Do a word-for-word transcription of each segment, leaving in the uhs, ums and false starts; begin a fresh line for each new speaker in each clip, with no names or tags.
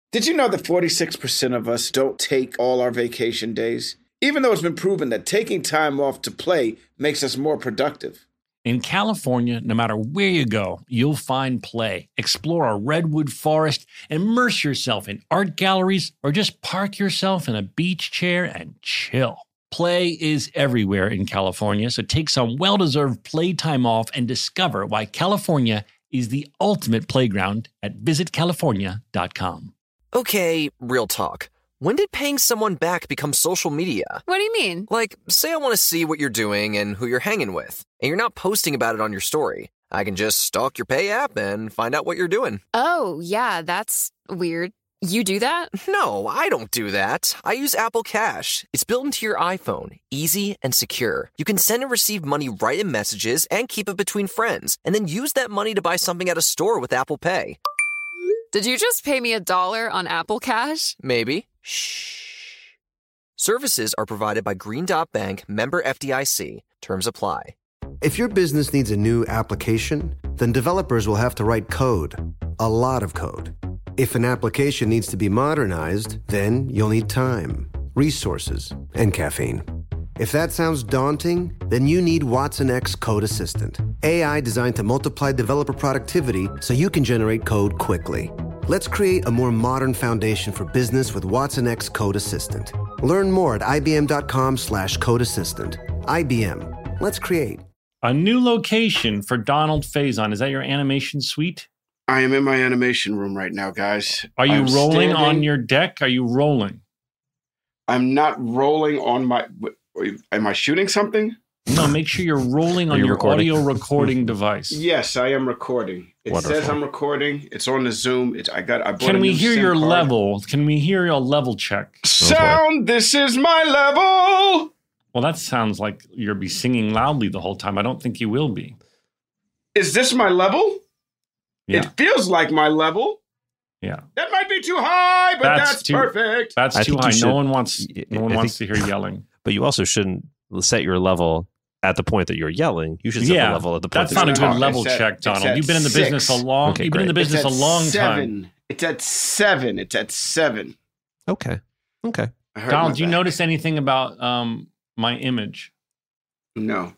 Did you know that forty-six percent of us don't take all our vacation days? Even though it's been proven that taking time off to play makes us more productive.
In California, no matter where you go, you'll find play. Explore a redwood forest, immerse yourself in art galleries, or just park yourself in a beach chair and chill. Play is everywhere in California, so take some well-deserved playtime off and discover why California is the ultimate playground at visit california dot com.
Okay, real talk. When did paying someone back become social media?
What do you mean?
Like, say I want to see what you're doing and who you're hanging with, and you're not posting about it on your story. I can just stalk your Pay app and find out what you're doing.
Oh, yeah, that's weird. You do that?
No, I don't do that. I use Apple Cash. It's built into your iPhone, easy and secure. You can send and receive money right in messages and keep it between friends, and then use that money to buy something at a store with Apple Pay.
Did you just pay me a dollar on Apple Cash?
Maybe. Shh. Services are provided by Green Dot Bank, member F D I C. Terms apply.
If your business needs a new application, then developers will have to write code. A lot of code. If an application needs to be modernized, then you'll need time, resources, and caffeine. If that sounds daunting, then you need Watson X Code Assistant. A I designed to multiply developer productivity so you can generate code quickly. Let's create a more modern foundation for business with Watson X Code Assistant. Learn more at ibm.com slash code assistant. I B M. Let's create.
A new location for Donald Faison. Is that your animation suite?
I am in my animation room right now, guys.
Are you
I'm
rolling
standing,
on your deck? Are you rolling?
I'm not rolling on my... Am I shooting something?
No, make sure you're rolling on
you
your
recording?
audio recording device.
Yes, I am recording. It
Wonderful.
says I'm recording. It's on the Zoom. It's I got. I bought
Can
a
we
new
hear
SIM
your
card.
level? Can we hear your level check?
Sound. This is my level.
Well, that sounds like you'll be singing loudly the whole time. I don't think you will be.
Is this my level?
Yeah.
It feels like my level.
Yeah.
That might be too high, but
That's
that's,
too-
perfect.
That's
I
too
think you
high.
should-
No one wants
I-
no one
I
wants
think-
to hear yelling.
But you also shouldn't set your level at the point that you're yelling. You should set
Yeah,
the level at the point
That's
that
not a
you're
good
No,
level
it's at-
check,
it's
Donald.
at
You've been in the
six.
business a long
Okay,
you've been in the
great.
business
It's
a
at
long
seven.
time.
It's at seven. It's at seven.
Okay. Okay.
I heard
Donald,
my
do you
back.
notice anything about um, my image?
No.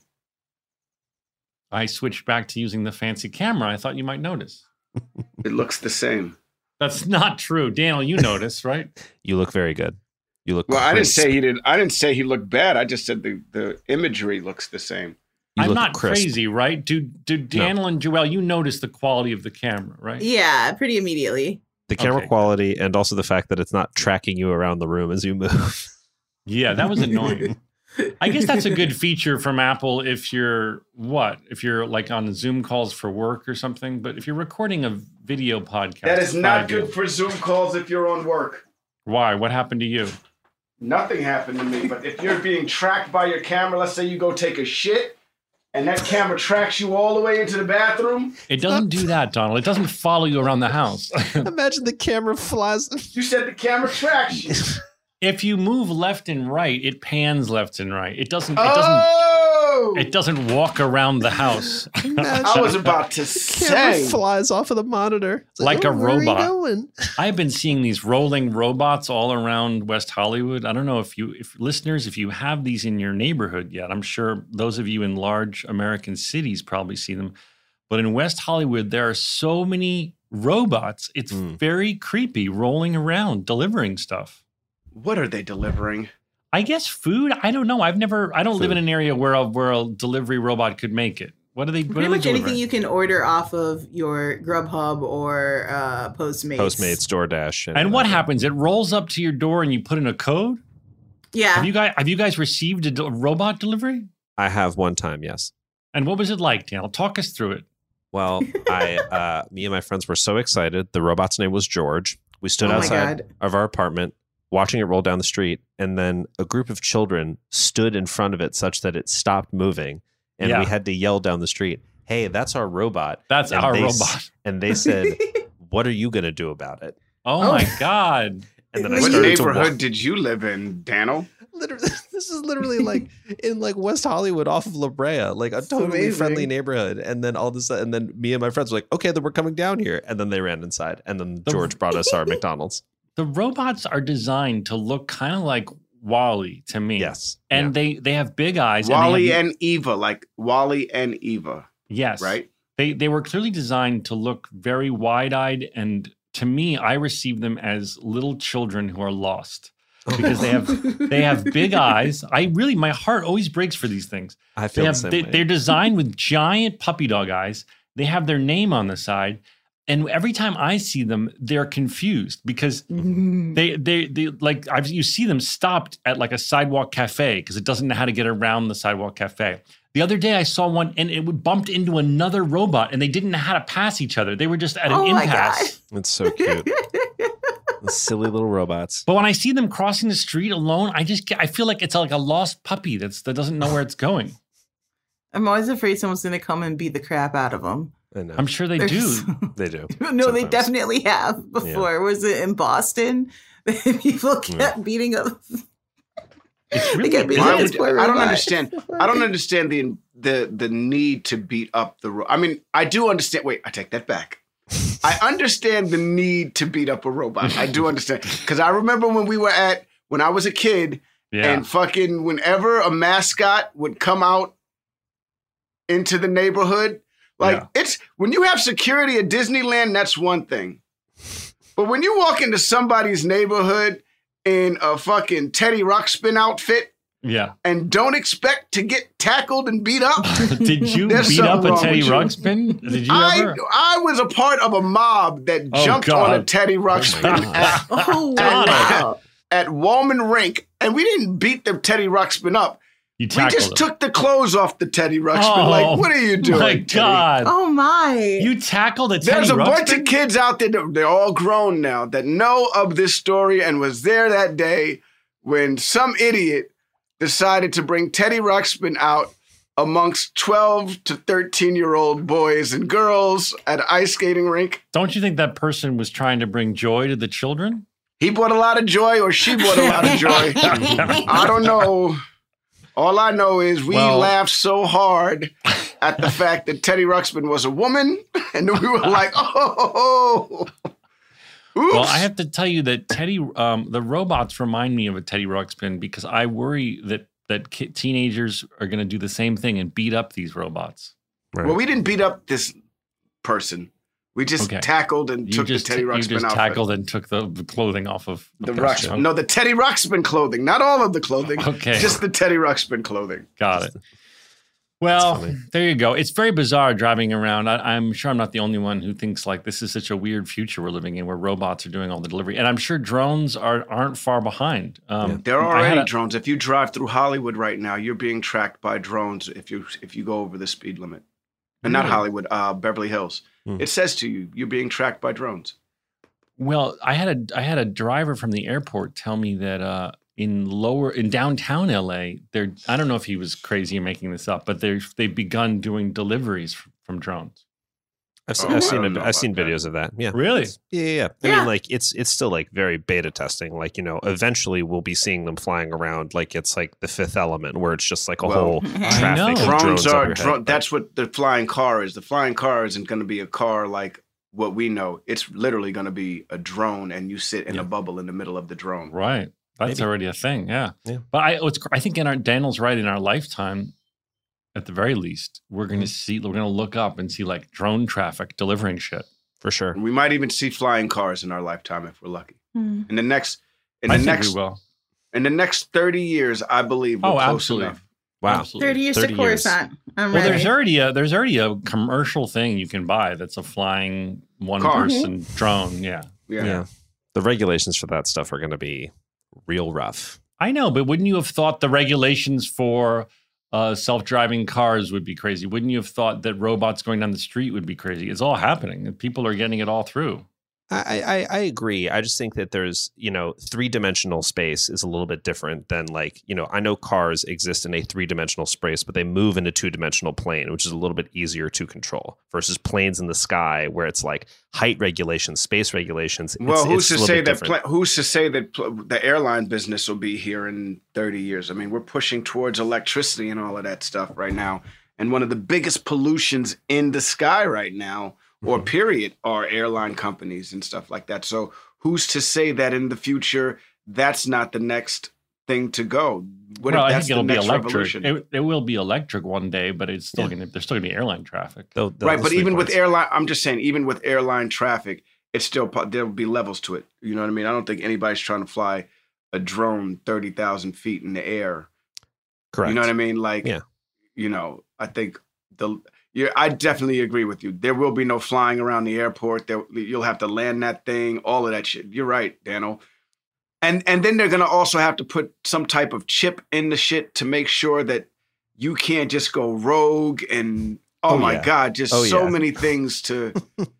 I switched back to using the fancy camera. I thought you might notice.
It looks the same.
That's not true. Daniel, you notice, right?
You look very good. You look
Well, I didn't
crisp.
say he did. I didn't say he looked bad. I just said the, the imagery looks the same.
You
I'm
look
not
crisp.
crazy, right? Do do Daniel and Joelle, you notice the quality of the camera, right?
Yeah, pretty immediately.
The camera
Okay.
quality and also the fact that it's not tracking you around the room as you move.
Yeah, that was annoying. I guess that's a good feature from Apple if you're what? If you're like on Zoom calls for work or something. But if you're recording a video podcast,
That is
it's
not
ideal.
good for Zoom calls if you're on work.
Why? What happened to you?
Nothing happened to me. But if you're being tracked by your camera, let's say you go take a shit, and that camera tracks you all the way into the bathroom.
It doesn't do that, Donald. It doesn't follow you around the house.
Imagine the camera flies.
You said the camera tracks you.
If you move left and right, it pans left and right. It doesn't. It doesn't.
Oh!
It doesn't walk around the house
I was about to say.
flies off of the monitor. It's
Like
"Oh,
a
where are you
robot."
going?"
I've been seeing these rolling robots all around West Hollywood. I don't know if you, if listeners, if you have these in your neighborhood yet. I'm sure those of you in large American cities probably see them. But in West Hollywood, there are so many robots. It's
Mm.
very creepy rolling around, delivering stuff.
What are they delivering?
I guess food. I don't know. I've never. I don't live
Food.
in an area where a where a delivery robot could make it. What are they? What
Pretty
are they
much anything
delivering?
you can order off of your Grubhub or uh, Postmates.
Postmates, DoorDash.
And what
uh,
happens? It rolls up to your door and you put in a code.
Yeah.
Have you guys have you guys received a de- robot delivery?
I have one time, yes.
And what was it like, Daniel? Talk us through it.
Well, I, uh, me and my friends were so excited. The robot's name was George. We stood
Oh my
outside
God.
of our apartment watching it roll down the street. And then a group of children stood in front of it such that it stopped moving. And
Yeah.
we had to yell down the street, "Hey, that's our robot."
That's
And
our
they
robot.
s- And they said, "What are you going to do about it?"
Oh,
Oh.
my God.
And then I
What
What
started
neighborhood
to walk.
did you live in, Daniel?
Literally, this is literally like in like West Hollywood off of La Brea, like a totally
amazing.
friendly neighborhood. And then all of a sudden, and then me and my friends were like, "Okay, then we're coming down here." And then they ran inside. And then
The-
George brought us our McDonald's.
The robots are designed to look kind of like WALL-E to me.
Yes.
And
Yeah.
they they have big eyes.
WALL-E
and,
and Eva, like WALL-E and Eva.
yes.
Right?
They they were clearly designed to look very wide-eyed, and to me, I receive them as little children who are lost because they have they have big eyes. I really, my heart always breaks for these things.
I
They
feel
have
the same
they,
way.
they're designed with giant puppy dog eyes. They have their name on the side, and every time I see them, they're confused because they they they like I've, you see them stopped at like a sidewalk cafe because it doesn't know how to get around the sidewalk cafe. The other day I saw one and it would bumped into another robot and they didn't know how to pass each other. They were just at an
Oh my
impasse.
It's so cute. The silly little robots.
But when I see them crossing the street alone, I just get, I feel like it's like a lost puppy that's that doesn't know where it's going.
I'm always afraid someone's going to come and beat the crap out of them.
I know.
I'm sure they do.
They do.
No, they
Sometimes.
definitely have before. Was it in Boston? People kept beating up.
It's really
They kept beating
Why
up
would-
this poor
I don't
robot.
understand. I don't understand the the the need to beat up the. Ro- I mean, I do understand. Wait, I take that back. I understand the need to beat up a robot. I do understand because I remember when we were at when I was a kid
Yeah.
and fucking whenever a mascot would come out into the neighborhood, like
Yeah.
it's when you have security at Disneyland, that's one thing. But when you walk into somebody's neighborhood in a fucking Teddy Ruxpin outfit
Yeah.
and don't expect to get tackled and beat up.
Did you
There's
beat up
something
a
wrong
Teddy
with you.
Ruxpin? Did you
I
ever?
I was a part of a mob that
Oh,
jumped
God.
on a Teddy Ruxpin at,
Oh,
Got it.
wow.
at Wallman Rink, and we didn't beat the Teddy Ruxpin up.
You
We
tackled
just
him.
took the clothes off the Teddy Ruxpin.
Oh,
like, what are you doing?
My
Teddy?
God.
Oh, my.
You tackled a Teddy
There's a
Ruxpin?
bunch of kids out there, that, they're all grown now, that know of this story and was there that day when some idiot decided to bring Teddy Ruxpin out amongst twelve to thirteen year old boys and girls at an ice skating rink.
Don't you think that person was trying to bring joy to the children?
He brought a lot of joy or she brought a lot of joy. I don't know. All I know is we
Well-
laughed so hard at the fact that Teddy Ruxpin was a woman, and we were like, oh, oops.
Well, I have to tell you that Teddy, um, the robots remind me of a Teddy Ruxpin because I worry that that ki- teenagers are going to do the same thing and beat up these robots.
Right.
Well, we didn't beat up this person. We just
Okay.
tackled and
You
took
just
the Teddy
you
Ruxpin
just
outfit.
tackled and took the the clothing off of
the
okay.
Ruxpin. No, the Teddy Ruxpin clothing. Not all of the clothing.
Okay.
Just the Teddy Ruxpin clothing.
Got it. Well,
funny.
there you go. It's very bizarre driving around. I, I'm sure I'm not the only one who thinks like this is such a weird future we're living in, where robots are doing all the delivery, and I'm sure drones are aren't far behind. Um,
There are
I had
already
a-
drones. If you drive through Hollywood right now, you're being tracked by drones if you if you go over the speed limit. And not
Really?
Hollywood, uh, Beverly Hills.
Hmm.
It says to you, you're being tracked by drones.
Well, I had a I had a driver from the airport tell me that uh, in lower in downtown L A, they're I don't know if he was crazy and making this up, but they have they've begun doing deliveries f- from drones.
I've, se-
Oh,
I've
I
seen
don't
it,
know
I've seen
about that.
videos of that. Yeah.
Really?
Yeah, yeah, yeah. I
Yeah.
mean, like it's it's still like very beta testing. Like, you know, eventually we'll be seeing them flying around like it's like the Fifth Element, where it's just like a
Well,
whole
I
traffic
know.
of
Drones,
drones,
are,
over your
dro-
head.
that's what the flying car is. The flying car isn't going to be a car like what we know. It's literally going to be a drone, and you sit in
Yeah.
a bubble in the middle of the drone.
Right. That's
Maybe.
already a thing. Yeah.
Yeah.
But I, it's, I think in our, Daniel's right. In our lifetime, at the very least, we're going to see, we're going to look up and see like drone traffic delivering shit.
for sure.
We might even see flying cars in our lifetime if we're lucky.
Hmm.
In the next, in
I
the
think
next,
we will.
in the next thirty years, I believe we're
Oh,
close
absolutely.
enough.
Wow.
Absolutely.
thirty years to
thirty years.
Coruscant. I'm
Well,
ready.
there's already a there's already a commercial thing you can buy that's a flying one
Car.
person drone. Yeah.
Yeah.
Yeah. The regulations for that stuff are going to be real rough.
I know, but wouldn't you have thought the regulations for uh, self-driving cars would be crazy? Wouldn't you have thought that robots going down the street would be crazy? It's all happening. People are getting it all through.
I, I, I agree. I just think that there's, you know, three dimensional space is a little bit different than like, you know, I know cars exist in a three dimensional space, but they move in a two dimensional plane, which is a little bit easier to control versus planes in the sky where it's like height regulations, space regulations. It's-
Well, who's
it's a
to
little
say
bit
that?
different.
Pl- who's to say that pl- the airline business will be here in thirty years? I mean, we're pushing towards electricity and all of that stuff right now, and one of the biggest pollutions in the sky right now, or
Mm-hmm.
period, are airline companies and stuff like that. So, who's to say that in the future that's not the next thing to go? What
well,
if
I
that's
think it'll
the
be
next
electric.
revolution?
It, it will be electric one day, but it's still
Yeah.
going to there's still going to be airline traffic.
They'll- they'll-
right,
they'll
but even
sweep
with
points.
airline, I'm just saying, even with airline traffic, it's still po- there'll be levels to it. You know what I mean? I don't think anybody's trying to fly a drone thirty thousand feet in the air.
Correct.
You know what I mean? Like,
Yeah.
you know, I think the yeah, I definitely agree with you. There will be no flying around the airport. There, you'll have to land that thing. All of that shit. You're right, Daniel. And and then they're gonna also have to put some type of chip in the shit to make sure that you can't just go rogue and oh,
Oh,
my
yeah.
god, just
Oh,
so
yeah.
many things to.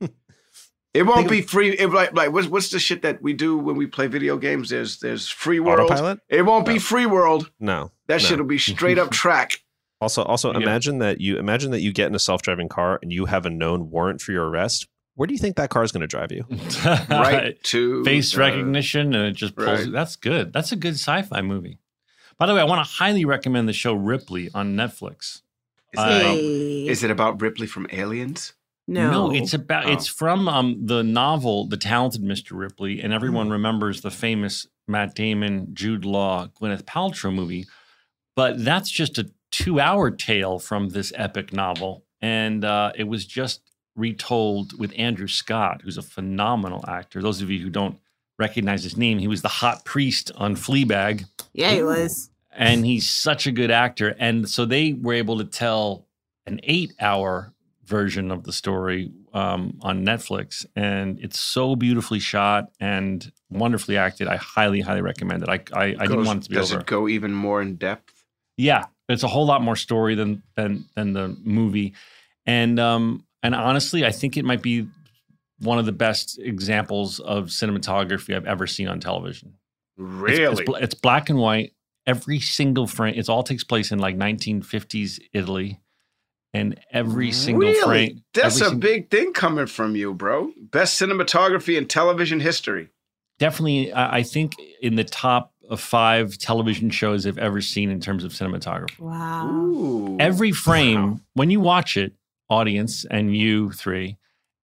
It won't
Think
be free. It, like like what's what's the shit that we do when we play video games? There's there's free world.
Autopilot?
It won't be
No.
free world.
No.
That
no.
shit'll be straight up track.
Also, also
Yeah.
imagine that you imagine that you get in a self-driving car and you have a known warrant for your arrest. Where do you think that car is going to drive you?
Right to
Face
the-
recognition, and it just pulls.
right.
That's good. That's a good sci-fi movie. By the way, I want to highly recommend the show Ripley on Netflix.
Is,
Uh,
it about,
Hey.
is it about Ripley from Aliens?
No.
it's about
Oh.
it's from um, the novel The Talented Mister Ripley, and everyone
Hmm.
remembers the famous Matt Damon, Jude Law, Gwyneth Paltrow movie. But that's just a two-hour tale from this epic novel, and uh, it was just retold with Andrew Scott, who's a phenomenal actor. Those of you who don't recognize his name, he was the hot priest on Fleabag.
Yeah, he was.
And he's such a good actor. And so they were able to tell an eight hour version of the story um, on Netflix. And it's so beautifully shot and wonderfully acted. I highly, highly recommend it. I, I, I didn't
Goes-
want it to be
does
over.
it go even more in depth?
Yeah, it's a whole lot more story than than than the movie. And um, and honestly, I think it might be one of the best examples of cinematography I've ever seen on television. It's-
Really?
It's, bla- it's black and white. Every single frame, it all takes place in like nineteen fifties Italy. And every single
really?
frame.
That's
every
a
sing-
big thing coming from you, bro. Best cinematography in television history.
Definitely, I I think in the top of five television shows I've ever seen in terms of cinematography.
Wow.
Ooh.
Every frame,
Wow.
when you watch it, audience and you three,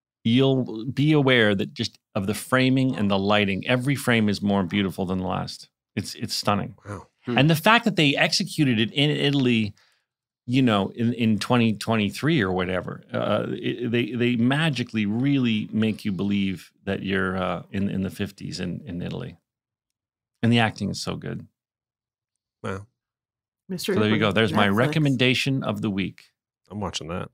you'll be aware that just of the framing and the lighting, every frame is more beautiful than the last. It's it's stunning.
Wow.
Hmm.
And the fact that they executed it in Italy, you know, in, in twenty twenty-three or whatever, uh, it, they they magically really make you believe that you're uh, in in the fifties in, in Italy. And the acting is so good.
Wow.
Mister
So there you go. There's my
Netflix.
recommendation of the week.
I'm watching that.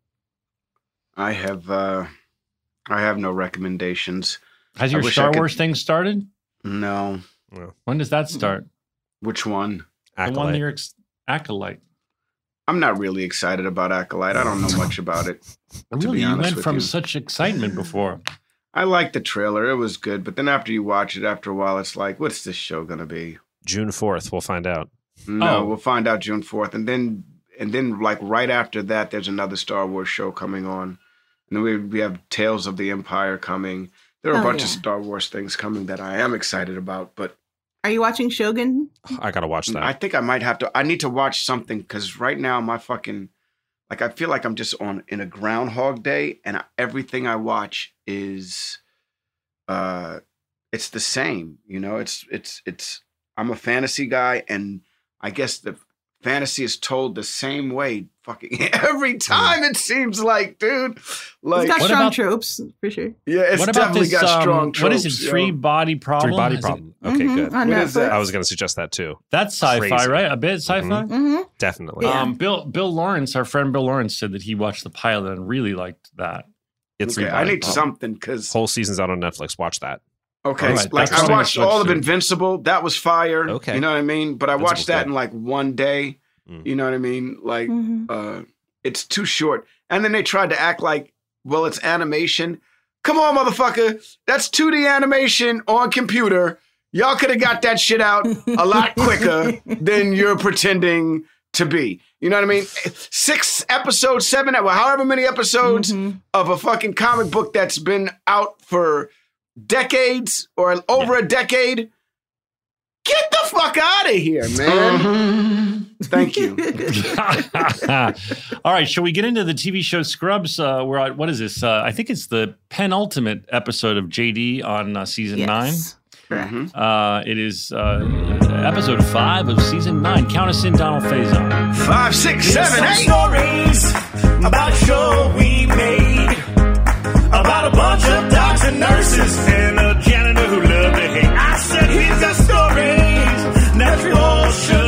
I have uh I have no recommendations.
Has
I
your
wish I
Star
could-
Wars thing started?
No.
When does that start?
Which one?
The one
Acolyte.
that you're ex- Acolyte.
I'm not really excited about Acolyte. I don't know much about it. To
Really,
be
you
honest
went
with
from
you.
such excitement before.
I liked the trailer. It was good. But then after you watch it, after a while, it's like, what's this show gonna be?
June fourth, we'll find out.
No,
Oh.
we'll find out June fourth. And then and then like right after that, there's another Star Wars show coming on. And then we we have Tales of the Empire coming. There are a
Oh,
bunch of
yeah.
Star Wars things coming that I am excited about, but
Are you watching Shogun?
I gotta watch that.
I think I might have to. I need to watch something because right now my fucking like I feel like I'm just on in a Groundhog Day, and I, everything I watch is, uh, it's the same. You know, it's it's it's. I'm a fantasy guy, and I guess the fantasy is told the same way fucking every time. It seems like, dude, like
It's got
What
strong
about-
tropes for sure.
yeah, it's
what about
definitely
this?
got strong
um,
tropes.
what is it?
yo.
Three body problem.
Three body
Has it-
problem. Okay,
Mhm,
good.
on
What is that?
Netflix.
I was gonna suggest that too.
That's sci-fi,
Crazy.
right? A bit sci-fi.
Mm-hmm.
Definitely.
Yeah.
Um, Bill Bill Lawrence, our friend Bill Lawrence, said that he watched the pilot and really liked that.
It's
Okay, I
body
need
problem.
something because
whole season's out on Netflix. Watch that.
okay,
All right,
like
that's
I
on
watched
Netflix
all of
too.
Invincible. That was fire.
Okay.
You know what I mean? But I watched
Invincible,
that in like one day.
Mm.
You know what I mean? Like,
Mhm.
uh, it's too short. And then they tried to act like, well, it's animation. Come on, motherfucker. That's two D animation on computer. Y'all could have got that shit out a lot quicker than you're pretending to be. You know what I mean? Six episodes, seven, well, however many episodes
Mhm.
of a fucking comic book that's been out for decades or over a decade. Get the fuck out of here, man.
Mm-hmm.
Thank you.
All right, shall we get into the T V show Scrubs? Uh, we're at, what is this? Uh, I think it's the penultimate episode of J D on uh, season
Yes.
nine.
Correct.
Uh, it is uh, episode five of season nine. Count us in, Donald Faison.
Five, six, seven,
Some
eight.
stories about a show we made about a bunch of docs and nurses and a janitor who loved to hate. I said he's got stories that you all should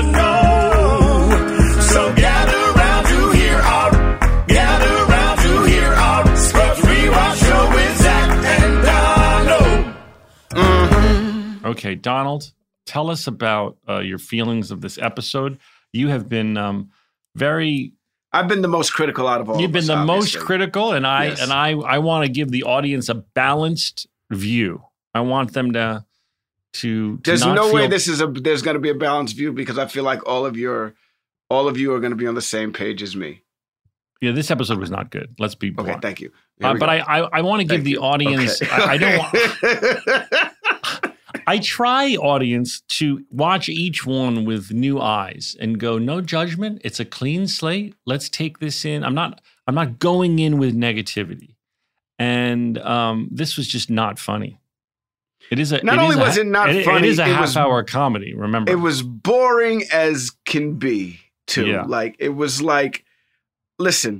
know. So gather round to hear our, gather round to hear our Scrubs Rewatch show with Zach and Donald.
Okay, Donald, tell us about uh, your feelings of this episode. You have been um, very...
I've been the most critical out of all
You've
of
been
us,
the
obviously.
most critical, and I
Yes.
and I I want to give the audience a balanced view. I want them to to. to
There's
not
no way
feel-
this is a. There's going to be a balanced view because I feel like all of your, all of you are going to be on the same page as me.
Yeah, this episode was not good. Let's be blunt.
Okay, thank you. Here
Uh,
we
but
go.
I I, I want to give
Thank
the
you.
audience.
Okay.
I, I don't. Want, I try, audience, to watch each one with new eyes and go, no judgment. It's a clean slate. Let's take this in. I'm not. I'm not going in with negativity, and um, this was just not funny. It is a.
Not
it
only
is a-
was it not
it-
funny,
it is a
it
half
was-
hour comedy. Remember,
It was boring as can be, too.
Yeah.
Like it was like, listen,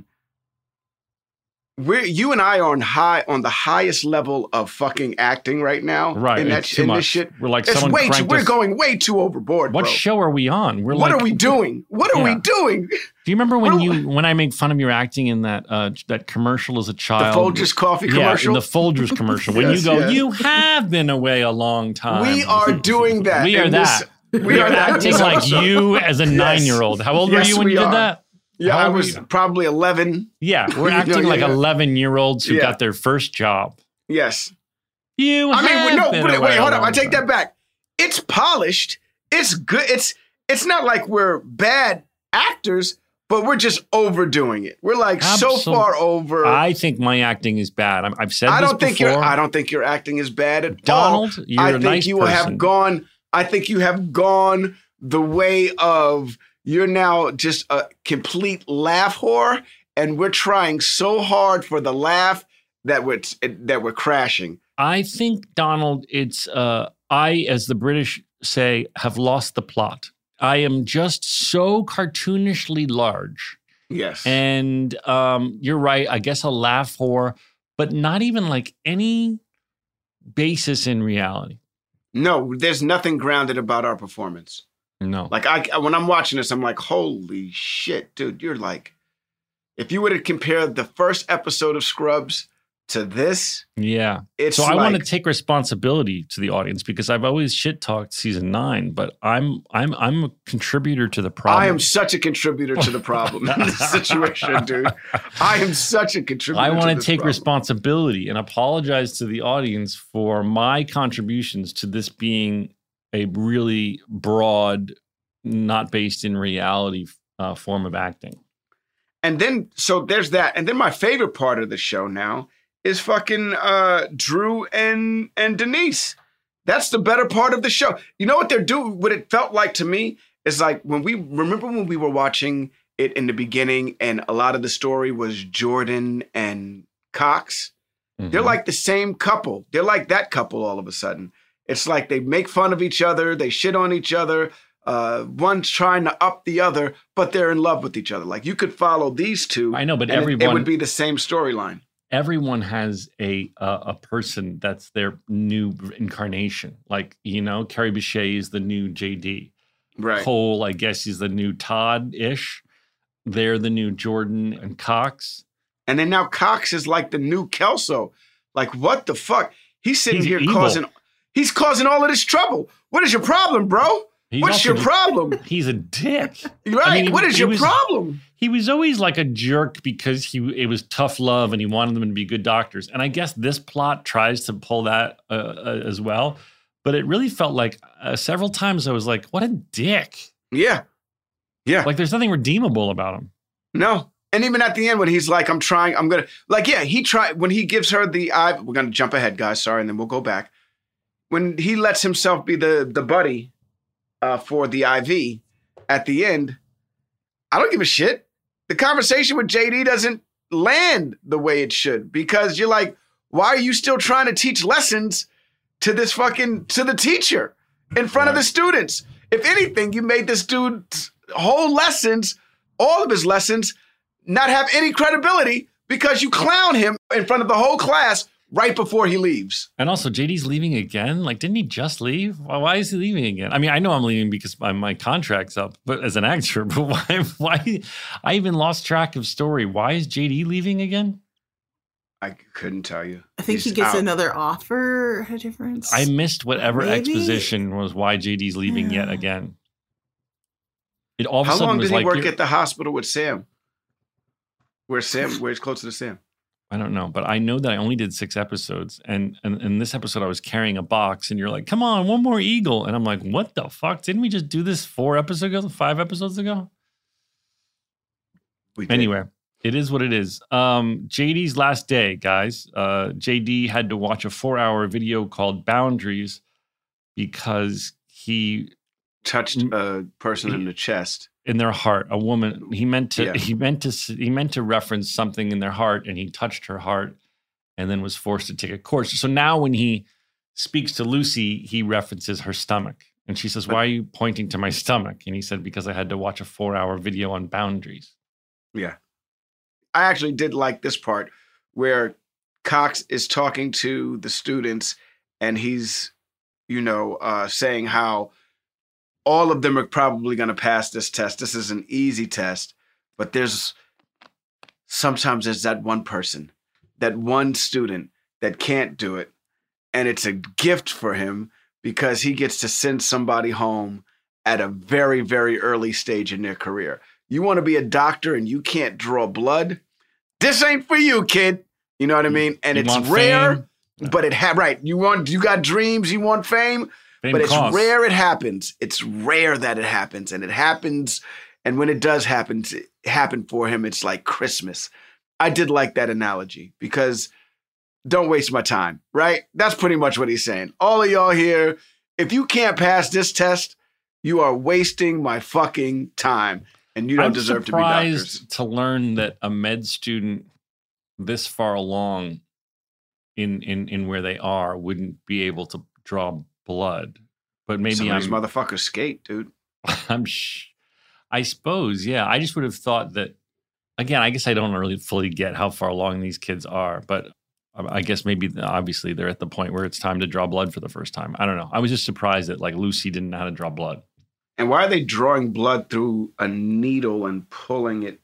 we're you and I are on high on the highest level of fucking acting right now.
right.
In that
It's
sh-
too
in
much.
this shit.
We're like
It's
someone
way too.
cranked
We're
us-
going way too overboard.
What
bro.
show are we on? We're
What
like,
are we doing? What are
Yeah.
we doing?
Do you remember when
We're-
you when I make fun of your acting in that uh, that commercial as a
The
child?
Folgers coffee
Yeah,
commercial.
in the Folgers commercial. When
Yes,
you go,
yes.
you have been away a long time.
we are doing that.
We are
in this-
that.
we are that in
acting
this
like
episode.
you as a
Yes.
nine-year-old. How old
Yes,
were you when
we
you did
are.
that?
Yeah,
How
I
old were
was
you?
probably eleven.
Yeah, we're
You know,
acting
yeah,
like
yeah.
eleven-year-olds who
Yeah.
got their first job.
Yes.
You
I
have
mean, no,
been
wait,
away
wait
a
hold up. I
long
take
time.
that back. It's polished. It's good. It's it's not like we're bad actors, but we're just overdoing it. We're like so
Absol-
far over. I,
I think my acting is bad. I'm, I've said this
don't think
before.
your I don't think your acting is bad at
Donald,
all.
you're
I
a
think
nice
you
person.
have gone. I think you have gone the way of you're now just a complete laugh whore, and we're trying so hard for the laugh that we're that we're crashing.
I think, Donald, it's, uh, I, as the British say, have lost the plot. I am just so cartoonishly large.
Yes.
And um, you're right, I guess a laugh whore, but not even like any basis in reality.
No, there's nothing grounded about our performance.
No.
Like I, when I'm watching this, I'm like, holy shit, dude! You're like, if you were to compare the first episode of Scrubs to this,
Yeah.
it's
So I
like,
want to take responsibility to the audience because I've always shit talked season nine, but I'm I'm I'm a contributor to the problem.
I am such a contributor to the problem in this situation, dude. I am such a contributor.
I want
to
to
this
take
problem.
responsibility and apologize to the audience for my contributions to this being a really broad, not based in reality uh, form of acting.
And then, so there's that. And then my favorite part of the show now is fucking uh, Drew and and Denise. That's the better part of the show. You know what they're doing? What it felt like to me is like when we remember when we were watching it in the beginning, and a lot of the story was Jordan and Cox. They're
Mhm.
like the same couple. They're like that couple all of a sudden. It's like they make fun of each other, they shit on each other. Uh, one's trying to up the other, but they're in love with each other. Like you could follow these two.
I know, but
and it- it,
everyone-
would be the same storyline.
everyone has a uh, a person that's their new incarnation. Like, you know, Carrie Bechet is the new J D.
Right.
Cole, I guess, is the new Todd-ish. They're the new Jordan and Cox.
And then now Cox is like the new Kelso. Like, what the fuck? He's sitting
He's
here
evil.
causing he's causing all of this trouble. What is your problem, bro?
He's
What's
also
your
just-
problem?
He's a dick.
Right.
I mean, he-
what is
he
your
was-
problem?
He was always like a jerk because he it was tough love and he wanted them to be good doctors. And I guess this plot tries to pull that uh, uh, as well. But it really felt like uh, several times I was like, what a dick.
Yeah. Yeah.
Like there's nothing redeemable about him.
No. And even at the end when he's like, I'm trying, I'm going to, like, yeah, he tried, when he gives her the, I, we're going to jump ahead, guys, sorry, and then we'll go back. When he lets himself be the the buddy uh, for the I V at the end, I don't give a shit. The conversation with J D doesn't land the way it should because you're like, why are you still trying to teach lessons to this fucking, to the teacher in front right. of the students? If anything, you made this dude's whole lessons, all of his lessons, not have any credibility because you clown him in front of the whole class right before he leaves.
And also, J D's leaving again? Like, didn't he just leave? Why, why is he leaving again? I mean, I know I'm leaving because my, my contract's up but as an actor, but why, why? I even lost track of story. Why is J D leaving again?
I couldn't tell you.
I think He's he gets out. another offer. A difference.
I missed whatever
Maybe?
exposition was why J D's leaving yeah. yet again. It all of a
How
sudden
long
was
did he
like,
work at the hospital with Sam? Where's Sam? Where's closer to Sam?
I don't know, but I know that I only did six episodes, and, and in this episode I was carrying a box, and you're like, "Come on, one more eagle," and I'm like, "What the fuck? Didn't we just do this four episodes ago, five episodes ago?"
We did.
Anyway, it is what it is. Um, J D's last day, guys. Uh, J D had to watch a four-hour video called "Boundaries" because he
touched a person in the chest.
In their heart, a woman. He meant to.
Yeah.
He meant to. He meant to reference something in their heart, and he touched her heart, and then was forced to take a course. So now, when he speaks to Lucy, he references her stomach, and she says, "Why are you pointing to my stomach?" And he said, "Because I had to watch a four-hour video on boundaries."
Yeah, I actually did like this part where Cox is talking to the students, and he's, you know, uh, saying how all of them are probably going to pass this test. This is an easy test, but there's sometimes there's that one person, that one student that can't do it. And it's a gift for him because he gets to send somebody home at a very, very early stage in their career. You want to be a doctor and you can't draw blood? This ain't for you, kid. You know what I mean? And
you
it's
want
rare,
fame?
but it ha- right. You want, you got dreams, you want fame.
Fame
But it's
costs.
rare it happens. It's rare that it happens. And it happens. And when it does happen, it happen for him, it's like Christmas. I did like that analogy because don't waste my time, right? That's pretty much what he's saying. All of y'all here, if you can't pass this test, you are wasting my fucking time. And you don't
I'm
deserve to be doctors.
surprised to learn that a med student this far along in, in, in where they are wouldn't be able to draw blood, but maybe
Some of these
I'm,
motherfuckers skate, dude.
I'm, sh- I suppose, yeah. I just would have thought that. Again, I guess I don't really fully get how far along these kids are, but I guess maybe obviously they're at the point where it's time to draw blood for the first time. I don't know. I was just surprised that like Lucy didn't know how to draw blood.
And why are they drawing blood through a needle and pulling it?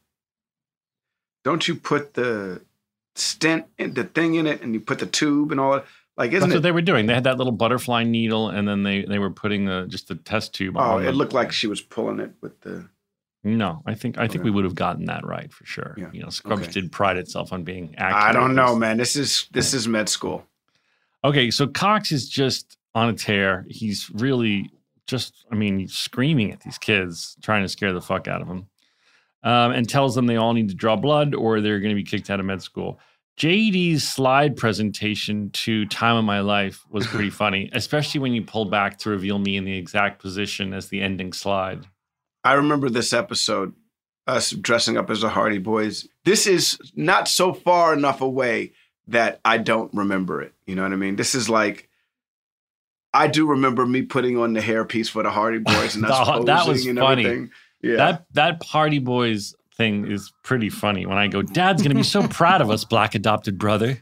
Don't you put the stent in the thing in it and you put the tube and all that? Like, isn't
That's
it?
what they were doing. They had that little butterfly needle, and then they, they were putting the, just the test tube
Oh,
on
it
them.
looked like she was pulling it with the.
No, I think I think
Okay.
we would have gotten that right for sure.
Yeah.
You know, Scrubs
Okay.
did pride itself on being accurate.
I don't know, man. This is this is med school.
Okay, so Cox is just on a tear. He's really just, I mean, screaming at these kids, trying to scare the fuck out of them, um, and tells them they all need to draw blood or they're going to be kicked out of med school. J D's slide presentation to Time of My Life was pretty funny, especially when you pull back to reveal me in the exact position as the ending slide.
I remember this episode, us dressing up as the Hardy Boys. This is not so far enough away that I don't remember it. You know what I mean? This is like, I do remember me putting on the hairpiece for the Hardy Boys and us posing
That was
and
funny.
everything. Yeah.
That that Hardy Boys thing is pretty funny. When I go, Dad's going to be so proud of us, black adopted brother.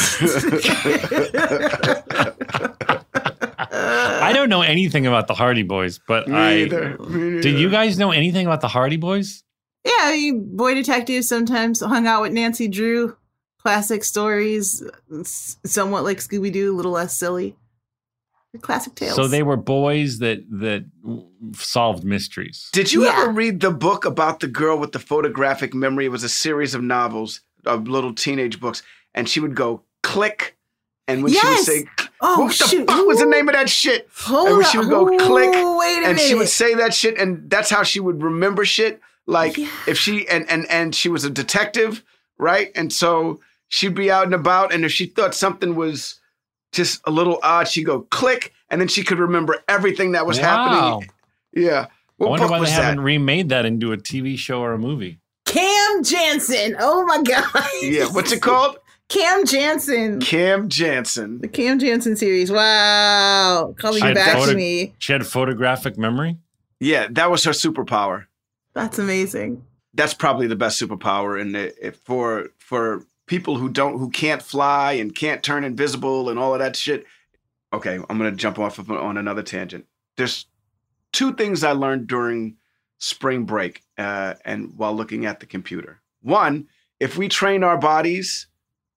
I don't know anything about the Hardy Boys, but
Me
I
neither. Me neither.
did. You guys know anything about the Hardy Boys?
Yeah, you boy detectives sometimes hung out with Nancy Drew. Classic stories, s- somewhat like Scooby Doo, a little less silly. Classic tales.
So they were boys that that solved mysteries.
Did you
Yeah.
ever read the book about the girl with the photographic memory? It was a series of novels, of little teenage books, and she would go click, and when she would
Yes.
say,
Oh,
"What the
shoot.
fuck was the name of that shit?"
Hold
and when
up.
she would go
Ooh,
click,
wait a
and she would
minute.
say that shit, and that's how she would remember shit. Like
Yeah.
if she and and and she was a detective, right? And so she'd be out and about, and if she thought something was just a little odd, she'd go click, and then she could remember everything that was
Wow.
happening. Yeah.
I
What
wonder
book
why they
was that?
haven't remade that into a T V show or a movie.
Cam Jansen. Oh my god.
Yeah. What's it called?
Cam Jansen.
Cam Jansen.
The Cam Jansen series. Wow. Coming
She had
back
photo-
to me.
She had photographic memory.
Yeah, that was her superpower.
That's amazing.
That's probably the best superpower in the if for for people who don't who can't fly and can't turn invisible and all of that shit. Okay, I'm gonna jump off of, on another tangent. There's two things I learned during spring break uh, and while looking at the computer. One, if we train our bodies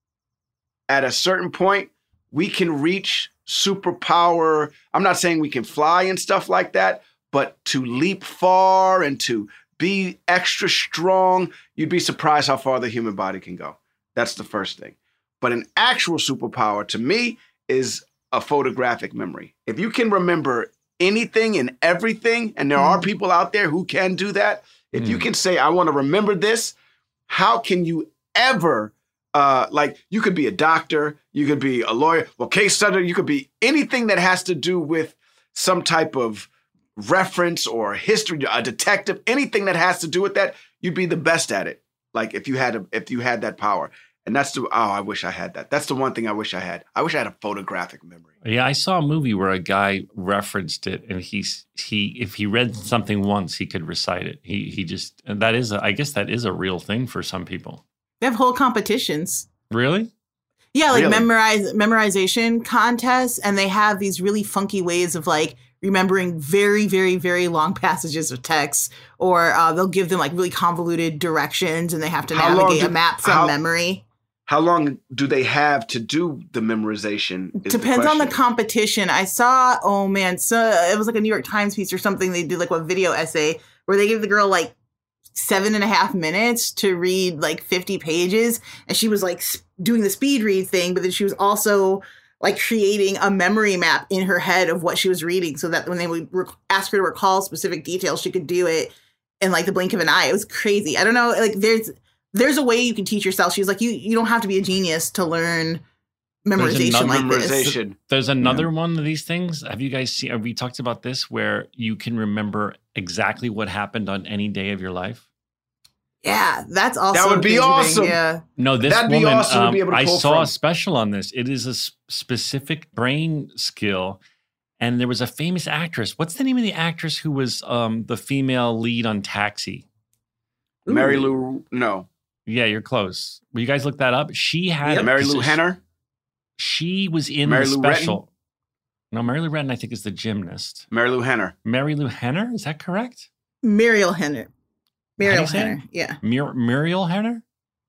at a certain point, we can reach superpower. I'm not saying we can fly and stuff like that, but to leap far and to be extra strong, you'd be surprised how far the human body can go. That's the first thing. But an actual superpower to me is a photographic memory. If you can remember anything and everything, and there are people out there who can do that, if
Mm.
you can say, I want to remember this, how can you ever, uh, like, you could be a doctor, you could be a lawyer, well, case study, you could be anything that has to do with some type of reference or history, a detective, anything that has to do with that, you'd be the best at it. Like if you had a, if you had that power. And that's the, oh, I wish I had that. That's the one thing I wish I had. I wish I had a photographic memory.
Yeah, I saw a movie where a guy referenced it, and he's he if he read something once, he could recite it. He he just and that is a, I guess that is a real thing for some people.
They have whole competitions.
Really?
Yeah, like
Really?
memorize memorization contests, and they have these really funky ways of like remembering very, very, very long passages of text, or uh, they'll give them like really convoluted directions, and they have to
How long
navigate
do-
a map from
how-
memory.
How long do they have to do the memorization? is the
Depends on the
question.
competition. I saw, oh man, so it was like a New York Times piece or something. They did like a video essay where they gave the girl like seven and a half minutes to read like fifty pages, and she was like s- doing the speed read thing, but then she was also like creating a memory map in her head of what she was reading, so that when they would rec- ask her to recall specific details, she could do it in like the blink of an eye. It was crazy. I don't know, like there's there's a way you can teach yourself. She's like, you you don't have to be a genius to learn memorization
another
like this.
Memorization.
There's another one of these things. Have you guys seen? Have we talked about this where you can remember exactly what happened on any day of your life?
Yeah, that's also
That would be
amazing.
awesome.
Yeah.
No, this
That'd be
woman.
awesome to
um,
be able to
I
pull
saw
from.
a special on this. It is a s- specific brain skill, and there was a famous actress. What's the name of the actress who was um, the female lead on Taxi?
Mary Lou, no.
Yeah, you're close. Will you guys look that up? She had
Yeah,
a
Mary Lou
position-
Henner.
She was in
Mary
the
Lou
special. No, Mary Lou Retton, I think, is the gymnast.
Mary Lou Henner.
Mary Lou Henner, is that correct?
Muriel Henner.
How do
Muriel
you say it?
Henner. Yeah.
Mur- Muriel Henner?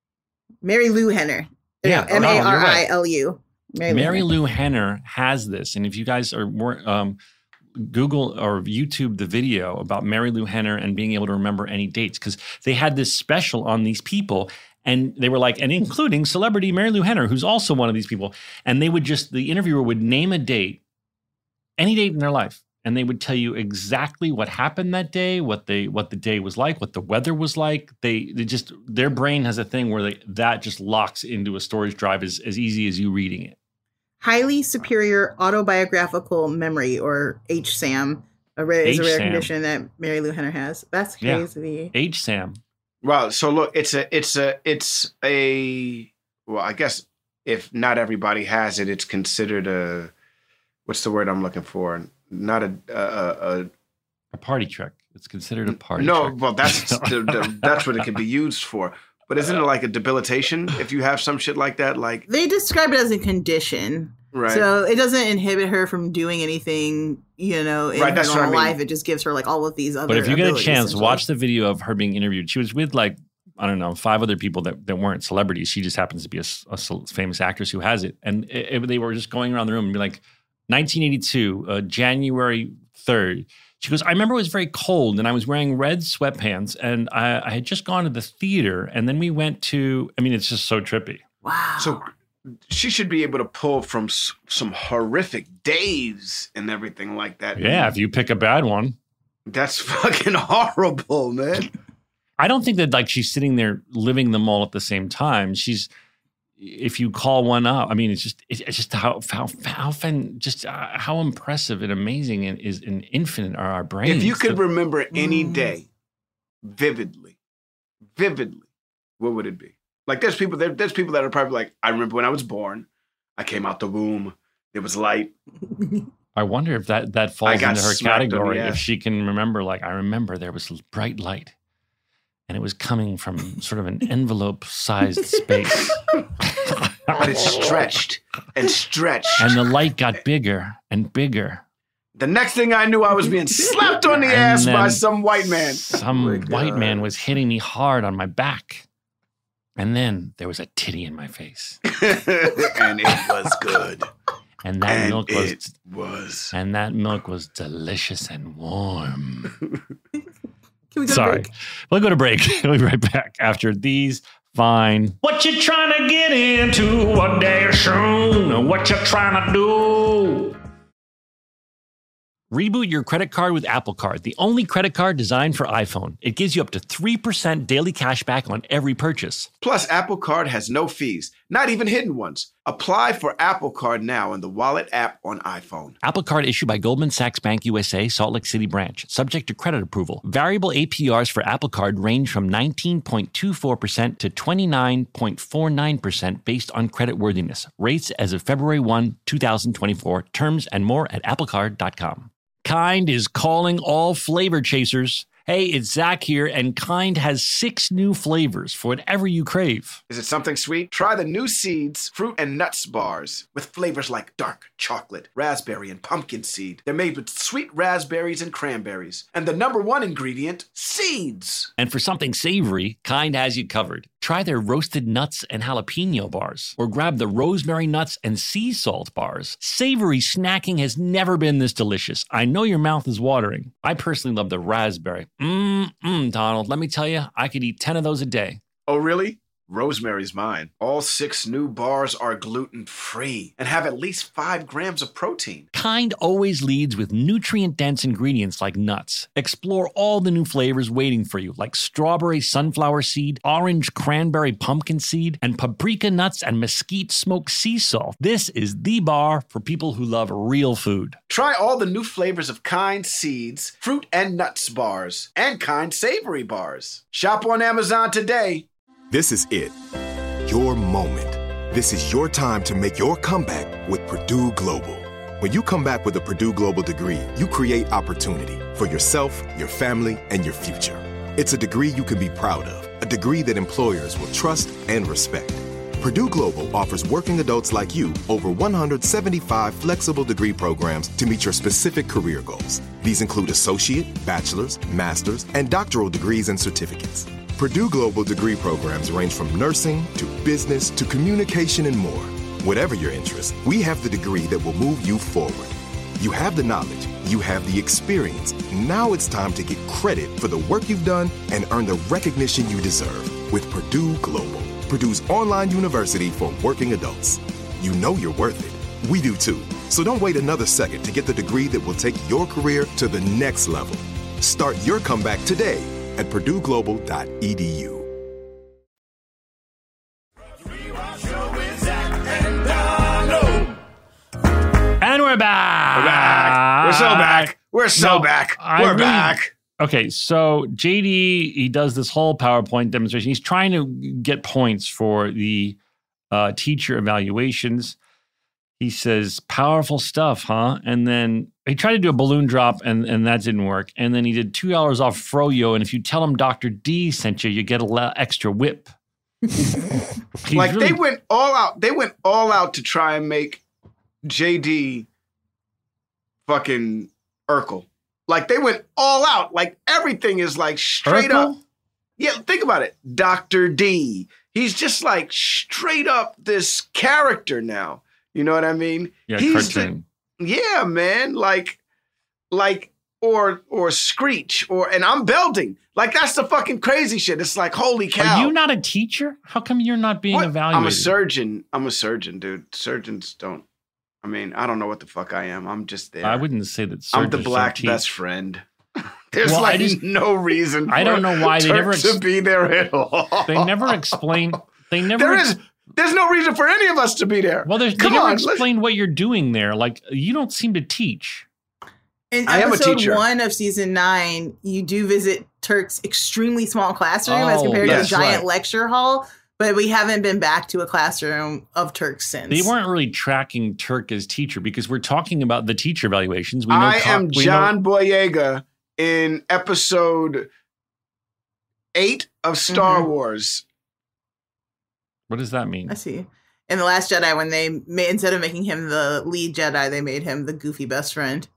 Mary Lou Henner.
Yeah,
M A
oh, you're
R I
right.
L U. Mary,
Mary
Lou.
Lou Henner has this, and if you guys are more um, Google or YouTube the video about Mary Lou Henner and being able to remember any dates, because they had this special on these people, and they were like, and including celebrity Mary Lou Henner, who's also one of these people, and they would just the interviewer would name a date, any date in their life, and they would tell you exactly what happened that day, what they what the day was like, what the weather was like. They, they just their brain has a thing where they that just locks into a storage drive as, as easy as you reading it.
Highly superior autobiographical memory, or H SAM, a rare, is a rare
H SAM.
condition that Mary Lou Henner has. That's
Yeah.
crazy.
H SAM.
Wow. So look, it's a, it's a, it's a. Well, I guess if not everybody has it, it's considered a. What's the word I'm looking for? Not a a. a,
A party trick. It's considered a party
no,
trick.
well, that's the, the, that's what it can be used for. But isn't it like a debilitation if you have some shit like that? Like,
They describe it as a condition.
right?
So it doesn't inhibit her from doing anything, you know, in
Right,
her
that's what I
normal
mean.
life. It just gives her like all of these other
But if you get a
abilities,
chance,
essentially.
watch the video of her being interviewed. She was with like, I don't know, five other people that, that weren't celebrities. She just happens to be a, s- a s- famous actress who has it. And it, it- they were just going around the room and be like, nineteen eighty-two, uh, January third. She goes, I remember it was very cold and I was wearing red sweatpants and I, I had just gone to the theater and then we went to, I mean, it's just so trippy.
Wow.
So she should be able to pull from s- some horrific days and everything like that.
Yeah, if you pick a bad one.
That's fucking horrible, man.
I don't think that like she's sitting there living them all at the same time. She's if you call one up, I mean, it's just it's just how how how fan, just uh, how impressive and amazing and is and infinite are our brains.
If you could
The-
remember any day vividly, vividly, what would it be? Like there's people there, there's people that are probably like, I remember when I was born, I came out the womb, there was light.
I wonder if that that
I
falls
got
into her
smacked on the
category.
ass.
If she can remember, like I remember there was bright light, and it was coming from sort of an envelope-sized space,
But it stretched and stretched.
and the light got bigger and bigger.
The next thing I knew, I was being slapped on the
And
ass by
then
some white man.
Some
Oh my
white
God.
man was hitting me hard on my back. And then there was a titty in my face.
And it was good.
And that
And
milk was
it was.
and that milk was delicious and warm.
Can we go to
Sorry.
break?
We'll go to break. We'll be right back after these fine.
What you trying to get into? What day soon? What you trying to do?
Reboot your credit card with Apple Card, the only credit card designed for iPhone. It gives you up to three percent daily cash back on every purchase.
Plus, Apple Card has no fees, not even hidden ones. Apply for Apple Card now in the Wallet app on iPhone.
Apple Card issued by Goldman Sachs Bank U S A, Salt Lake City branch, subject to credit approval. Variable A P Rs for Apple Card range from nineteen point two four percent to twenty-nine point four nine percent based on creditworthiness. Rates as of February first, twenty twenty-four. Terms and more at apple card dot com. Kind is calling all flavor chasers. Hey, it's Zach here, and Kind has six new flavors for whatever you crave.
Is it something sweet? Try the new Seeds fruit and nuts bars with flavors like dark chocolate, raspberry, and pumpkin seed. They're made with sweet raspberries and cranberries. And the number one ingredient, seeds.
And for something savory, Kind has you covered. Try their roasted nuts and jalapeno bars, or grab the rosemary nuts and sea salt bars. Savory snacking has never been this delicious. I know your mouth is watering. I personally love the raspberry. Mmm, Donald, let me tell you, I could eat ten of those a day.
Oh, really? Rosemary's mine. All six new bars are gluten-free and have at least five grams of protein.
Kind always leads with nutrient-dense ingredients like nuts. Explore all the new flavors waiting for you, like strawberry sunflower seed, orange cranberry pumpkin seed, and paprika nuts and mesquite smoked sea salt. This is the bar for people who love real food.
Try all the new flavors of Kind Seeds, fruit and nuts bars, and Kind Savory bars. Shop on Amazon today.
This is it. Your moment. This is your time to make your comeback with Purdue Global. When you come back with a Purdue Global degree, you create opportunity for yourself, your family, and your future. It's a degree you can be proud of, a degree that employers will trust and respect. Purdue Global offers working adults like you over one hundred seventy-five flexible degree programs to meet your specific career goals. These include associate, bachelor's, master's, and doctoral degrees and certificates. Purdue Global degree programs range from nursing to business to communication and more. Whatever your interest, we have the degree that will move you forward. You have the knowledge, you have the experience. Now it's time to get credit for the work you've done and earn the recognition you deserve with Purdue Global, Purdue's online university for working adults. You know you're worth it. We do too. So don't wait another second to get the degree that will take your career to the next level. Start your comeback today at purdue global dot e d u.
And we're back.
We're back. We're so back. We're so
No,
back.
I
We're
really-
back.
Okay, so J D, he does this whole PowerPoint demonstration. He's trying to get points for the uh, teacher evaluations. He says, powerful stuff, huh? And then he tried to do a balloon drop, and, and that didn't work. And then he did two dollars off Froyo, and if you tell him Doctor D sent you, you get a la- extra whip. He's
Like
really-
they went all out. They went all out to try and make J D fucking Urkel. Like they went all out. Like everything is like straight
Urkel?
up. Yeah, think about it. Doctor D. He's just like straight up this character now. You know what I mean?
Yeah,
He's
cartoon.
the, yeah, man. Like, like, or or Screech, or and I'm Belding. Like that's the fucking crazy shit. It's like holy cow.
Are you not a teacher? How come you're not being
What?
evaluated?
I'm a surgeon. I'm a surgeon, dude. Surgeons don't. I mean, I don't know what the fuck I am. I'm just there.
I wouldn't say that
I'm
surgeons
the
don't
black
teach.
best friend. There's
Well, I
like
just-
no reason. For
I don't know why they
Turk
never ex-
to be there at all.
They never explain. They never.
There
ex-
is There's no reason for any of us to be there.
Well, there's,
Come
they never
on,
explain what you're doing there. Like, you don't seem to teach.
In
I am a
episode
teacher.
one of season nine, you do visit Turk's extremely small classroom as
Oh,
compared to the
yes,
giant
right.
lecture hall. But we haven't been back to a classroom of Turk since.
They weren't really tracking Turk as teacher because we're talking about the teacher evaluations. We know
I
co-
am
we know-
John Boyega in episode eight of Star
Mhm.
Wars.
What does that mean?
I see. In The Last Jedi, when they made, instead of making him the lead Jedi, they made him the goofy best friend.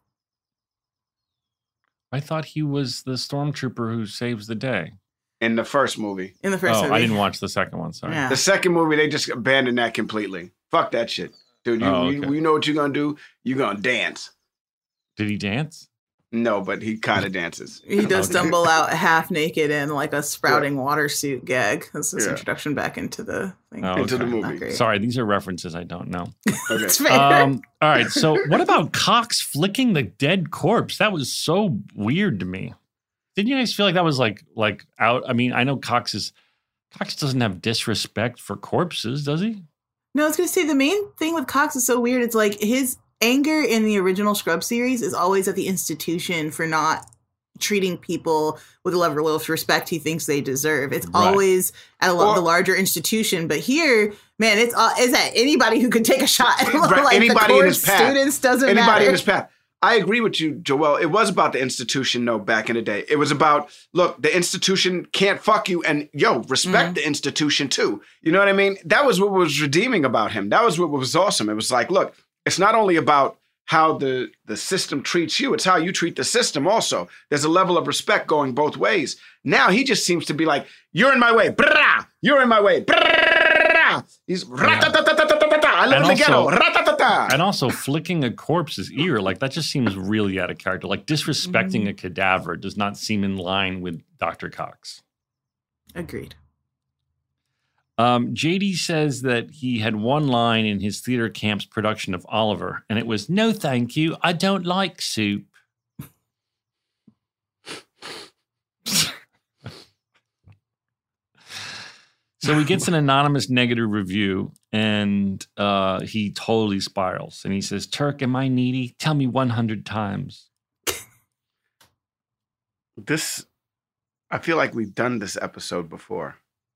I thought he was the stormtrooper who saves the day.
In the first movie.
In the first
Oh,
movie.
I didn't watch the second one. Sorry.
Yeah.
The second movie, they just abandoned that completely. Fuck that shit. Dude, you,
Oh,
you,
okay.
you know what you're going to do? You're going to dance.
Did he dance?
No, but he kind of dances.
He does
Okay.
stumble out half naked in like a sprouting water suit gag. That's his
Yeah.
introduction back into the thing.
Oh,
Into
okay.
the
Not
movie.
great.
Sorry, these are references I don't know.
Okay.
It's fair.
Um, all right. So, what about Cox flicking the dead corpse? That was so weird to me. Didn't you guys feel like that was like like out? I mean, I know Cox is Cox doesn't have disrespect for corpses, does he?
No, I was going to say the main thing with Cox is so weird. It's like his anger in the original Scrub series is always at the institution for not treating people with the level of respect he thinks they deserve. It's
Right.
always at a, lo-
Or-
the larger institution. But here, man, it's uh, is that anybody who could take a shot.
Right,
like
anybody
the
in
course
his path.
students doesn't
Anybody
matter.
in his path. I agree with you, Joel. It was about the institution, though, back in the day. It was about, look, the institution can't fuck you, and yo, respect
Mm-hmm.
the institution too. You know what I mean? That was what was redeeming about him. That was what was awesome. It was like, look, it's not only about how the, the system treats you, it's how you treat the system also. There's a level of respect going both ways. Now he just seems to be like, you're in my way. Brrrah, you're in my way. Brrrah. He's rat-a-ta-ta-ta-ta-ta-ta. I live
And
in the ghetto.
also-
Rat-a-ta-ta.
And also flicking a corpse's ear, like that just seems really out of character. Like disrespecting a cadaver does not seem in line with Doctor Cox.
Agreed.
Um, J D says that he had one line in his theater camp's production of Oliver, and it was, "No, thank you, I don't like soup." So he gets an anonymous negative review, and uh, he totally spirals. And he says, "Turk, am I needy? Tell me one hundred times."
This, I feel like we've done this episode before.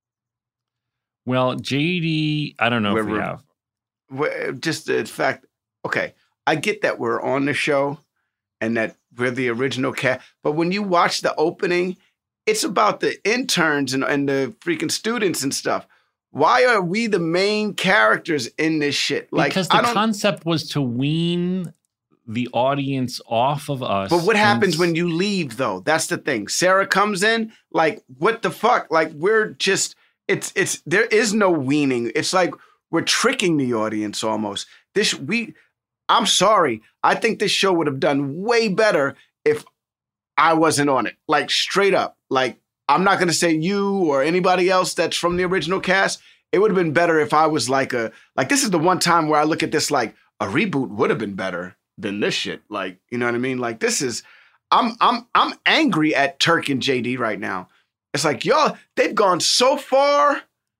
Well, J D, I don't know if we
We're-
have.
Wh- Just the fact, okay, I get that we're on the show and that we're the original cast, but when you watch the opening, it's about the interns and, and the freaking students and stuff. Why are we the main characters in this shit? Like,
Because
I
the
don't.
concept was to wean the audience off of us.
But what
and
happens
s-
when you leave, though? That's the thing. Sarah comes in, like, what the fuck? Like, we're just, it's, it's, there is no weaning. It's like we're tricking the audience almost. This, we, I'm sorry. I think this show would have done way better if I wasn't on it. Like, straight up. Like, I'm not going to say you or anybody else that's from the original cast. It would have been better if I was like a, like, this is the one time where I look at this like a reboot would have been better than this shit. Like, you know what I mean? Like, this is, I'm, I'm, I'm angry at Turk and J D right now. It's like, y'all, they've gone so far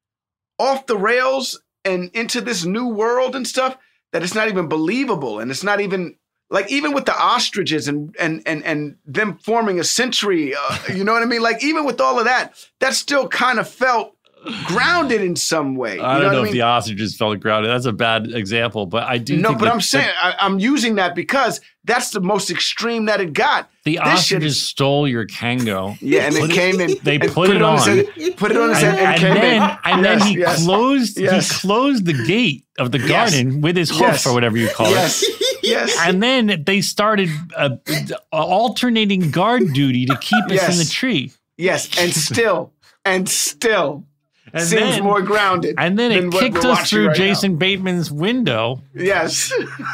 off the rails and into this new world and stuff that it's not even believable. And it's not even, like, even with the ostriches and and and and them forming a century, uh, you know what I mean? Like, even with all of that, that still kind of felt grounded in some way. You
I don't know,
what
if
I mean?
the ostriches felt grounded. That's a bad example, but I do
No,
think
but
that-
I'm saying I, I'm using that because that's the most extreme that it got.
the
This shit
ostriches
is-
stole your Kango.
Yeah, and it
Put
came in.
They
and
put it on.
his head- put it on his
And,
head and,
and
came
then,
in.
and then
Yes,
he
yes.
closed
Yes.
he closed the gate of the
Yes.
garden with his hoof
Yes.
or whatever you call
Yes,
it.
yes.
And then they started uh, alternating guard duty to keep us in
Yes.
the tree.
Yes, and still, and still
And
seems
then,
more grounded.
And then
than
it
what
kicked
we're
us
watching
through
right now.
Jason Bateman's window.
Yes.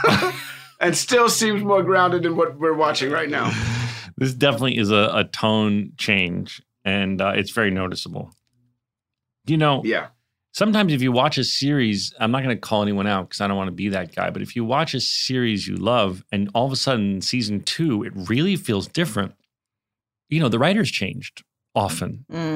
And still seems more grounded than what we're watching right now.
This definitely is a, a tone change, and uh, it's very noticeable. You know,
Yeah.
sometimes if you watch a series, I'm not going to call anyone out because I don't want to be that guy, but if you watch a series you love and all of a sudden in season two, it really feels different. You know, the writers changed often.
Mm.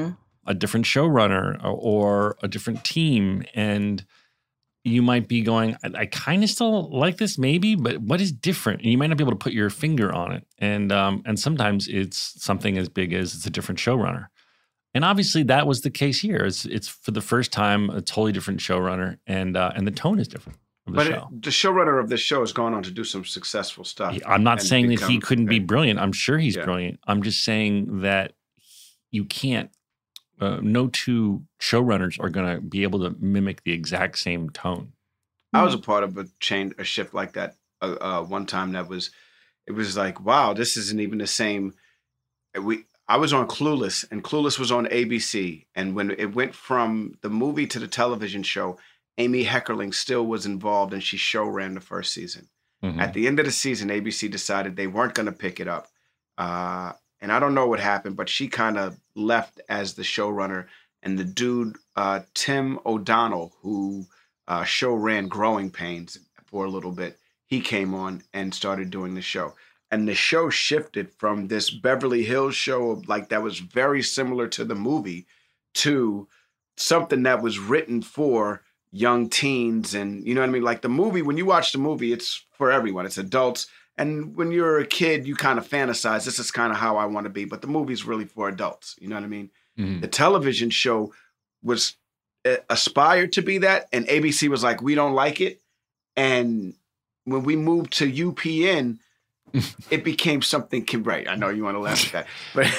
a different showrunner or, or a different team, and you might be going, I, I kind of still like this, maybe, but what is different? And you might not be able to put your finger on it. And um, and sometimes it's something as big as it's a different showrunner. And obviously that was the case here. It's it's for the first time a totally different showrunner, and uh, and the tone is different of the
but
show.
It, the showrunner of this show has gone on to do some successful stuff.
I'm not saying that he
become-
couldn't be brilliant. I'm sure he's
Yeah.
brilliant. I'm just saying that you can't. Uh, no two showrunners are going to be able to mimic the exact same tone.
I was a part of a change, a shift like that. Uh, uh, one time that was, it was like, wow, this isn't even the same. We, I was on Clueless, and Clueless was on A B C, and when it went from the movie to the television show, Amy Heckerling still was involved, and she show ran the first season.
Mhm.
At the end of the season, A B C decided they weren't going to pick it up. Uh, and I don't know what happened, but she kind of left as the showrunner. And the dude, uh, Tim O'Donnell, who uh, show ran Growing Pains for a little bit, he came on and started doing the show. And the show shifted from this Beverly Hills show like that was very similar to the movie to something that was written for young teens. And you know what I mean? Like the movie, when you watch the movie, it's for everyone. It's adults. And when you're a kid, you kind of fantasize, this is kind of how I want to be. But the movie's really for adults. You know what I mean?
Mhm.
The television show was uh, aspired to be that. And A B C was like, we don't like it. And when we moved to U P N, it became something, right. I know you want to laugh at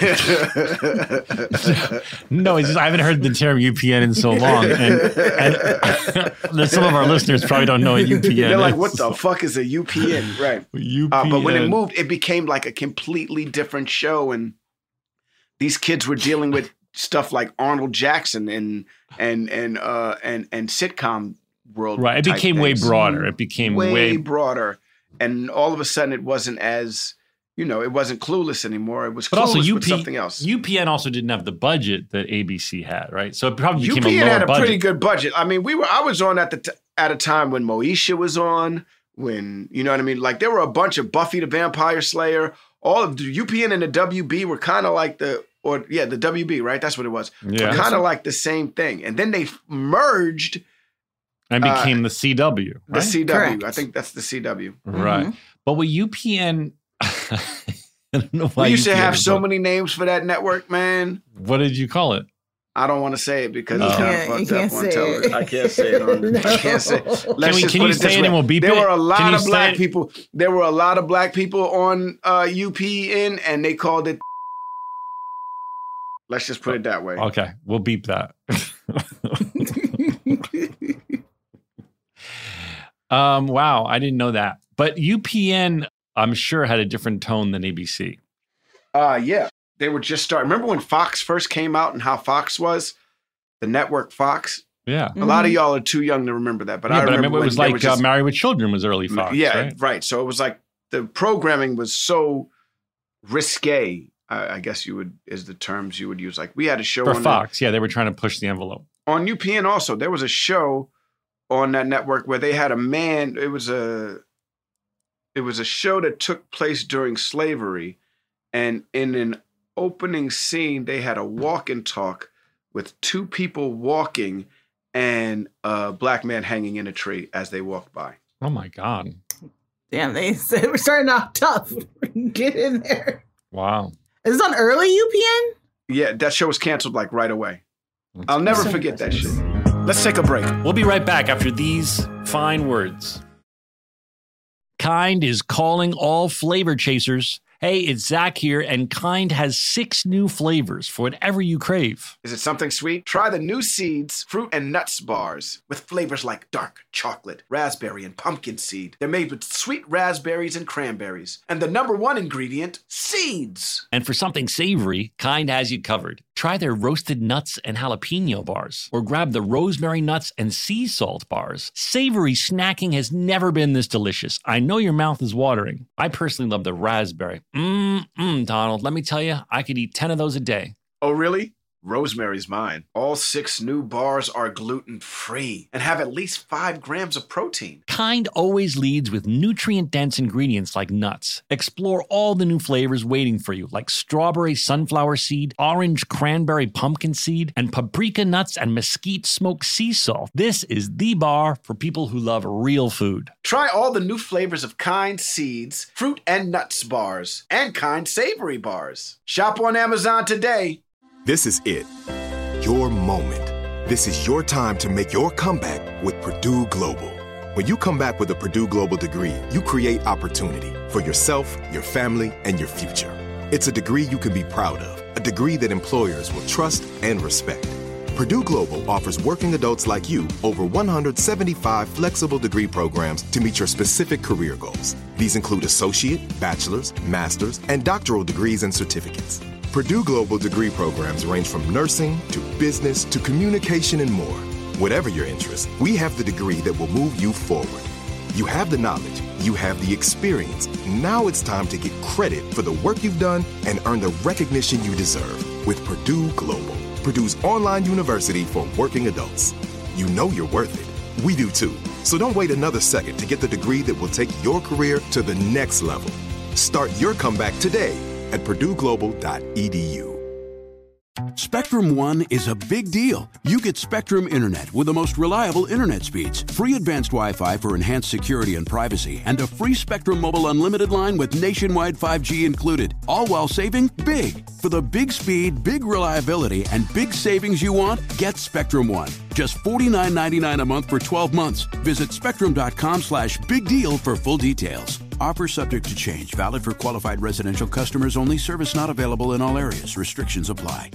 that. But
No, it's just, I haven't heard the term U P N in so long. And, and some of our listeners probably don't know what U P N
They're like,
is.
what the fuck is a U P N? Right.
U P N.
Uh, but when it moved, it became like a completely different show. And these kids were dealing with stuff like Arnold Jackson and and and uh, and and sitcom world.
Right. It
type
became way
things.
broader. It became
way,
way,
broader. And all of a sudden, it wasn't as, you know, it wasn't Clueless anymore. It was
But
Clueless
also,
with
U P,
something else.
U P N also didn't have the budget that A B C had, right? So it probably became
U P N
a lower
had a
budget.
pretty good budget. I mean, we were. I was on at the t- at a time when Moesha was on. When you know what I mean. Like there were a bunch of Buffy the Vampire Slayer. All of the U P N and the W B were kind of like the, or yeah, the W B, right? That's what it was.
Yeah.
Kind of like the same thing. And then they f- merged
and
uh,
became the C W,
the
right?
C W.
Correct.
I think that's the C W.
Right. But with U P N, I don't know why
We used
U
to
P N
have
is
so
what-
many names for that network, man.
What did you call it?
I don't want to say it because
You
it's kind
can't-
of
you
fucked
can't
up on
say
television.
it.
I can't say it on. I can't say. Let's
Can we-
just
can
put
you
it
say
this
it
way.
and we'll beep
there
it?
were a
Can
lot
you
of
say
black
it?
people. There were a lot of black people on uh, U P N, and they called it. Let's just put it that way.
Okay, we'll beep that. um, wow, I didn't know that. But U P N, I'm sure, had a different tone than A B C.
Uh, yeah, they were just starting. Remember when Fox first came out and how Fox was, the network Fox.
Yeah.
A lot of y'all are too young to remember that, but
yeah,
I
but I
remember
remember it
when
was
they
like
were just-
uh, Married with Children was early Fox,
yeah,
right?
So it was like the programming was so risque. I, I guess you would is the terms you would use. Like we had a show
For
on
Fox, yeah, they were trying to push the envelope.
The, on U P N. Also, there was a show on that network where they had a man. It was a it was a show that took place during slavery, and in an opening scene, they had a walk and talk with two people walking and a black man hanging in a tree as they walked by.
Oh my God.
Damn, they said we're starting off tough. Get in there.
Wow.
Is this on early U P N?
Yeah, that show was canceled like right away. I'll never
So
forget that shit. Let's take a break.
We'll be right back after these fine words. Kind is calling all flavor chasers. Hey, it's Zach here, and Kind has six new flavors for whatever you crave.
Is it something sweet? Try the new Seeds fruit and nuts bars with flavors like dark chocolate, raspberry, and pumpkin seed. They're made with sweet raspberries and cranberries. And the number one ingredient, seeds.
And for something savory, Kind has you covered. Try their roasted nuts and jalapeno bars, or grab the rosemary nuts and sea salt bars. Savory snacking has never been this delicious. I know your mouth is watering. I personally love the raspberry. Mmm, mmm, Donald, let me tell you, I could eat ten of those a day.
Oh, really? Rosemary's Mine. All six new bars are gluten-free and have at least five grams of protein.
Kind always leads with nutrient-dense ingredients like nuts. Explore all the new flavors waiting for you, like strawberry sunflower seed, orange cranberry pumpkin seed, and paprika nuts and mesquite smoked sea salt. This is the bar for people who love real food.
Try all the new flavors of Kind Seeds, fruit and nuts bars, and Kind Savory bars. Shop on Amazon today.
This is it. Your moment. This is your time to make your comeback with Purdue Global. When you come back with a Purdue Global degree, you create opportunity for yourself, your family, and your future. It's a degree you can be proud of, a degree that employers will trust and respect. Purdue Global offers working adults like you over one hundred seventy-five flexible degree programs to meet your specific career goals. These include associate, bachelor's, master's, and doctoral degrees and certificates. Purdue Global degree programs range from nursing to business to communication and more. Whatever your interest, we have the degree that will move you forward. You have the knowledge, you have the experience. Now it's time to get credit for the work you've done and earn the recognition you deserve with Purdue Global, Purdue's online university for working adults. You know you're worth it. We do too. So don't wait another second to get the degree that will take your career to the next level. Start your comeback today at purdue global dot e d u.
Spectrum One is a big deal. You get Spectrum Internet with the most reliable internet speeds, free advanced Wi-Fi for enhanced security and privacy, and a free Spectrum Mobile Unlimited line with nationwide five G included, all while saving big. For the big speed, big reliability, and big savings you want, get Spectrum One. Just forty-nine ninety-nine a month for twelve months. Visit spectrum.com slash big deal for full details. Offer subject to change. Valid for qualified residential customers only. Service not available in all areas. Restrictions apply.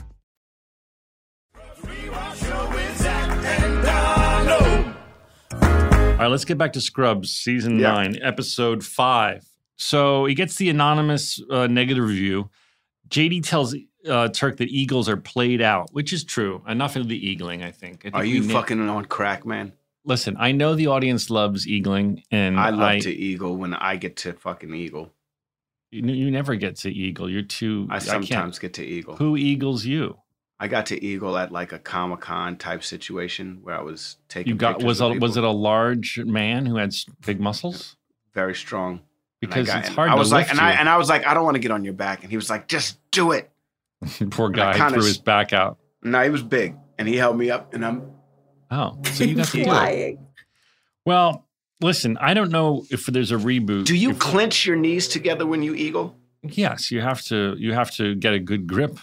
All right, let's get back to Scrubs, season
Yeah.
nine, episode five. So he gets the anonymous uh, negative review. J D tells uh, Turk that eagles are played out, which is true. Enough of the eagling, I think. I think
Are
we
you
na-
fucking on crack, man?
Listen, I know the audience loves eagling, and
I love
I,
to eagle when I get to fucking eagle.
You, you never get to eagle. You're too.
I
can't-
sometimes get to eagle.
Who eagles you?
I got to eagle at like a Comic-Con type situation where I was taking
You got
pictures
was
of
a, was it
people.
a large man who had s- big muscles?
Very strong. And I
Because
got-
it's
and
hard
I
to
was like,
lift
and I
you.
and I was like, I don't want to get on your back, and he was like, just do it.
Poor
and I
guy
kinda
threw
s-
his back out.
No, he was big, and he held me up, and I'm
Oh, so you got to do it.
Lying.
Well, listen, I don't know if there's a reboot.
Do you
If-
clench your knees together when you eagle?
Yes, you have to. You have to get a good grip.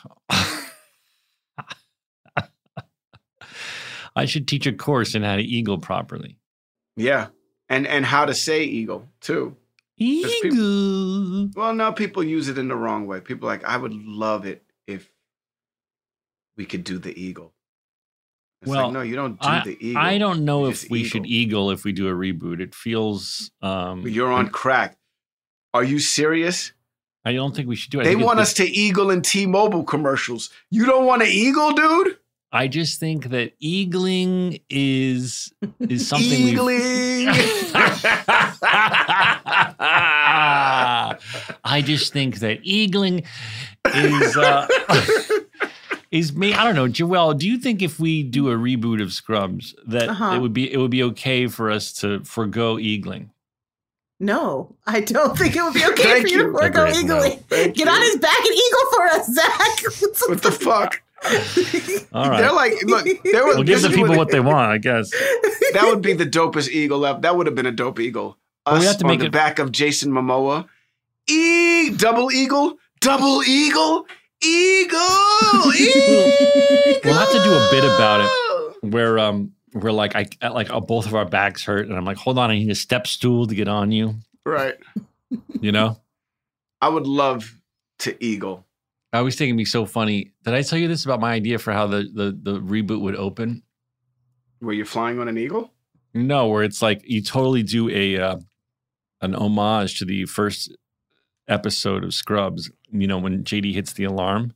I should teach a course in how to eagle properly.
Yeah, and and how to say eagle too.
Eagle.
Well, no, people use it in the wrong way. People are like, I would love it if we could do the eagle. It's
Well,
like, no, you don't do
I,
the eagle.
I don't know
You
if
just
we should eagle if we do a reboot. It feels. Um,
You're on crack. Are you serious?
I don't think we should do it. I
They
think
want
it-
us to eagle in T-Mobile commercials. You don't want to eagle, dude?
I just think that eagling is is something we've-
Eagling.
I just think that eagling is uh, is me. I don't know, Joelle. Do you think if we do a reboot of Scrubs that
Uh-huh.
it would be it would be okay for us to forego eagling?
No, I don't think it would be okay
Thank
for you
you.
to forego
Agreed, no.
eagling.
Thank
Get
you.
on his back and eagle for us, Zach.
What the fuck?
All right,
They're like, look, they were,
we'll give
this
the
is
people
what
what they want, I guess.
That would be the dopest eagle ever. That would have been a dope eagle.
Well,
Us
we have to
on
make
the
it-
back of Jason Momoa. E double eagle, double eagle, eagle, eagle.
We'll have to do a bit about it where um we're like I like uh, both of our backs hurt, and I'm like, hold on, I need a step stool to get on you.
Right.
You know.
I would love to eagle.
I always think it'd be so funny. Did I tell you this about my idea for how the, the, the reboot would open?
Where you're flying on an eagle?
No, where it's like you totally do a uh, an homage to the first episode of Scrubs. You know, when J D hits the alarm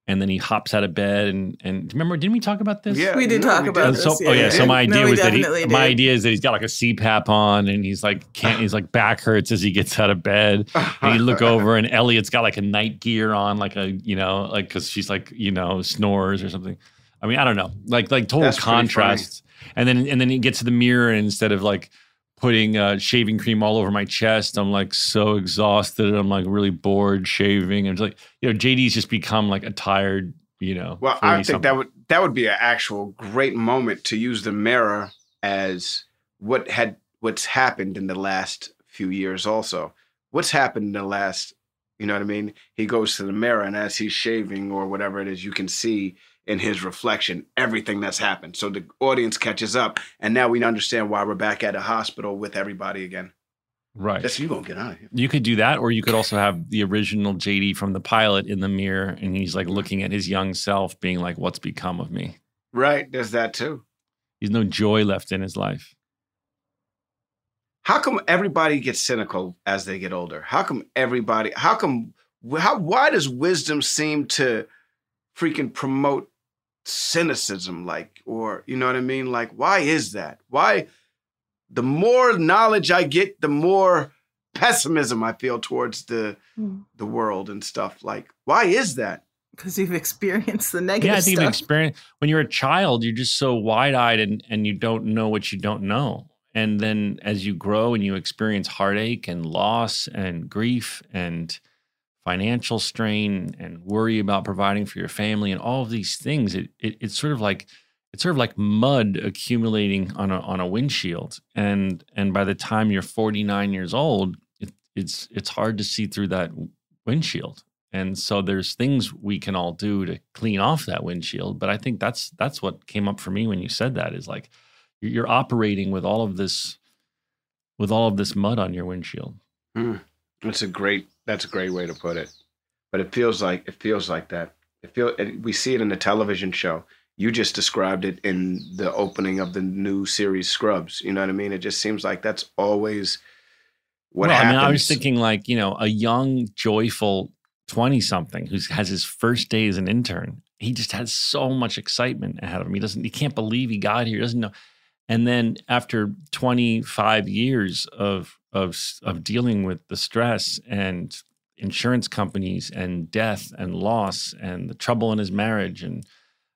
and then he hops out of bed and and remember, didn't we talk about this?
Yeah,
We did
no,
talk
we
about
did.
this.
So,
yeah.
oh yeah. So my idea
No, we
was that he,
definitely
my
did.
idea is that he's got like a C PAP on, and he's like can't. He's like back hurts as he gets out of bed. And you look over, and Elliot's got like a night gear on, like a you know, like because she's like you know snores or something. I mean, I don't know, like like total
That's pretty
contrast. And then and then he gets to the mirror, and instead of like putting uh, shaving cream all over my chest, I'm like so exhausted. I'm like really bored shaving. And it's like you know, J D's just become like a tired. You know,
Well, I think
something.
that would that would be an actual great moment to use the mirror as what had what's happened in the last few years. Also, what's happened in the last, you know what I mean? He goes to the mirror, and as he's shaving or whatever it is, you can see in his reflection everything that's happened. So the audience catches up, and now we understand why we're back at a hospital with everybody again.
Right.
That's you gonna get out of here.
You could do that, or you could also have the original J D from the pilot in the mirror, and he's like looking at his young self, being like, "What's become of me?"
Right. There's that too.
He's no joy left in his life.
How come everybody gets cynical as they get older? How come everybody, how come, how, why does wisdom seem to freaking promote cynicism? Like, or, you know what I mean? Like, why is that? Why, the more knowledge I get, the more pessimism I feel towards the,
Mm.
the world and stuff. Like, why is that?
Because you've experienced the negative
Yeah, I think
stuff.
you've experienced when you're a child, you're just so wide-eyed and and you don't know what you don't know. And then as you grow and you experience heartache and loss and grief and financial strain and worry about providing for your family and all of these things, it, it it's sort of like it's sort of like mud accumulating on a on a windshield. And and by the time you're forty-nine years old, it, it's it's hard to see through that windshield. And so there's things we can all do to clean off that windshield. But I think that's that's what came up for me when you said that is like you're operating with all of this with all of this mud on your windshield.
Mm. That's a great, that's a great way to put it. But it feels like, it feels like that. It feel, it, we see it in the television show. You just described it in the opening of the new series Scrubs. You know what I mean? It just seems like that's always what
well,
happens.
I mean, I was thinking like, you know, a young, joyful twenty-something who has his first day as an intern. He just has so much excitement ahead of him. He doesn't, he can't believe he got here. He doesn't know. And then after twenty-five years of of of dealing with the stress and insurance companies and death and loss and the trouble in his marriage and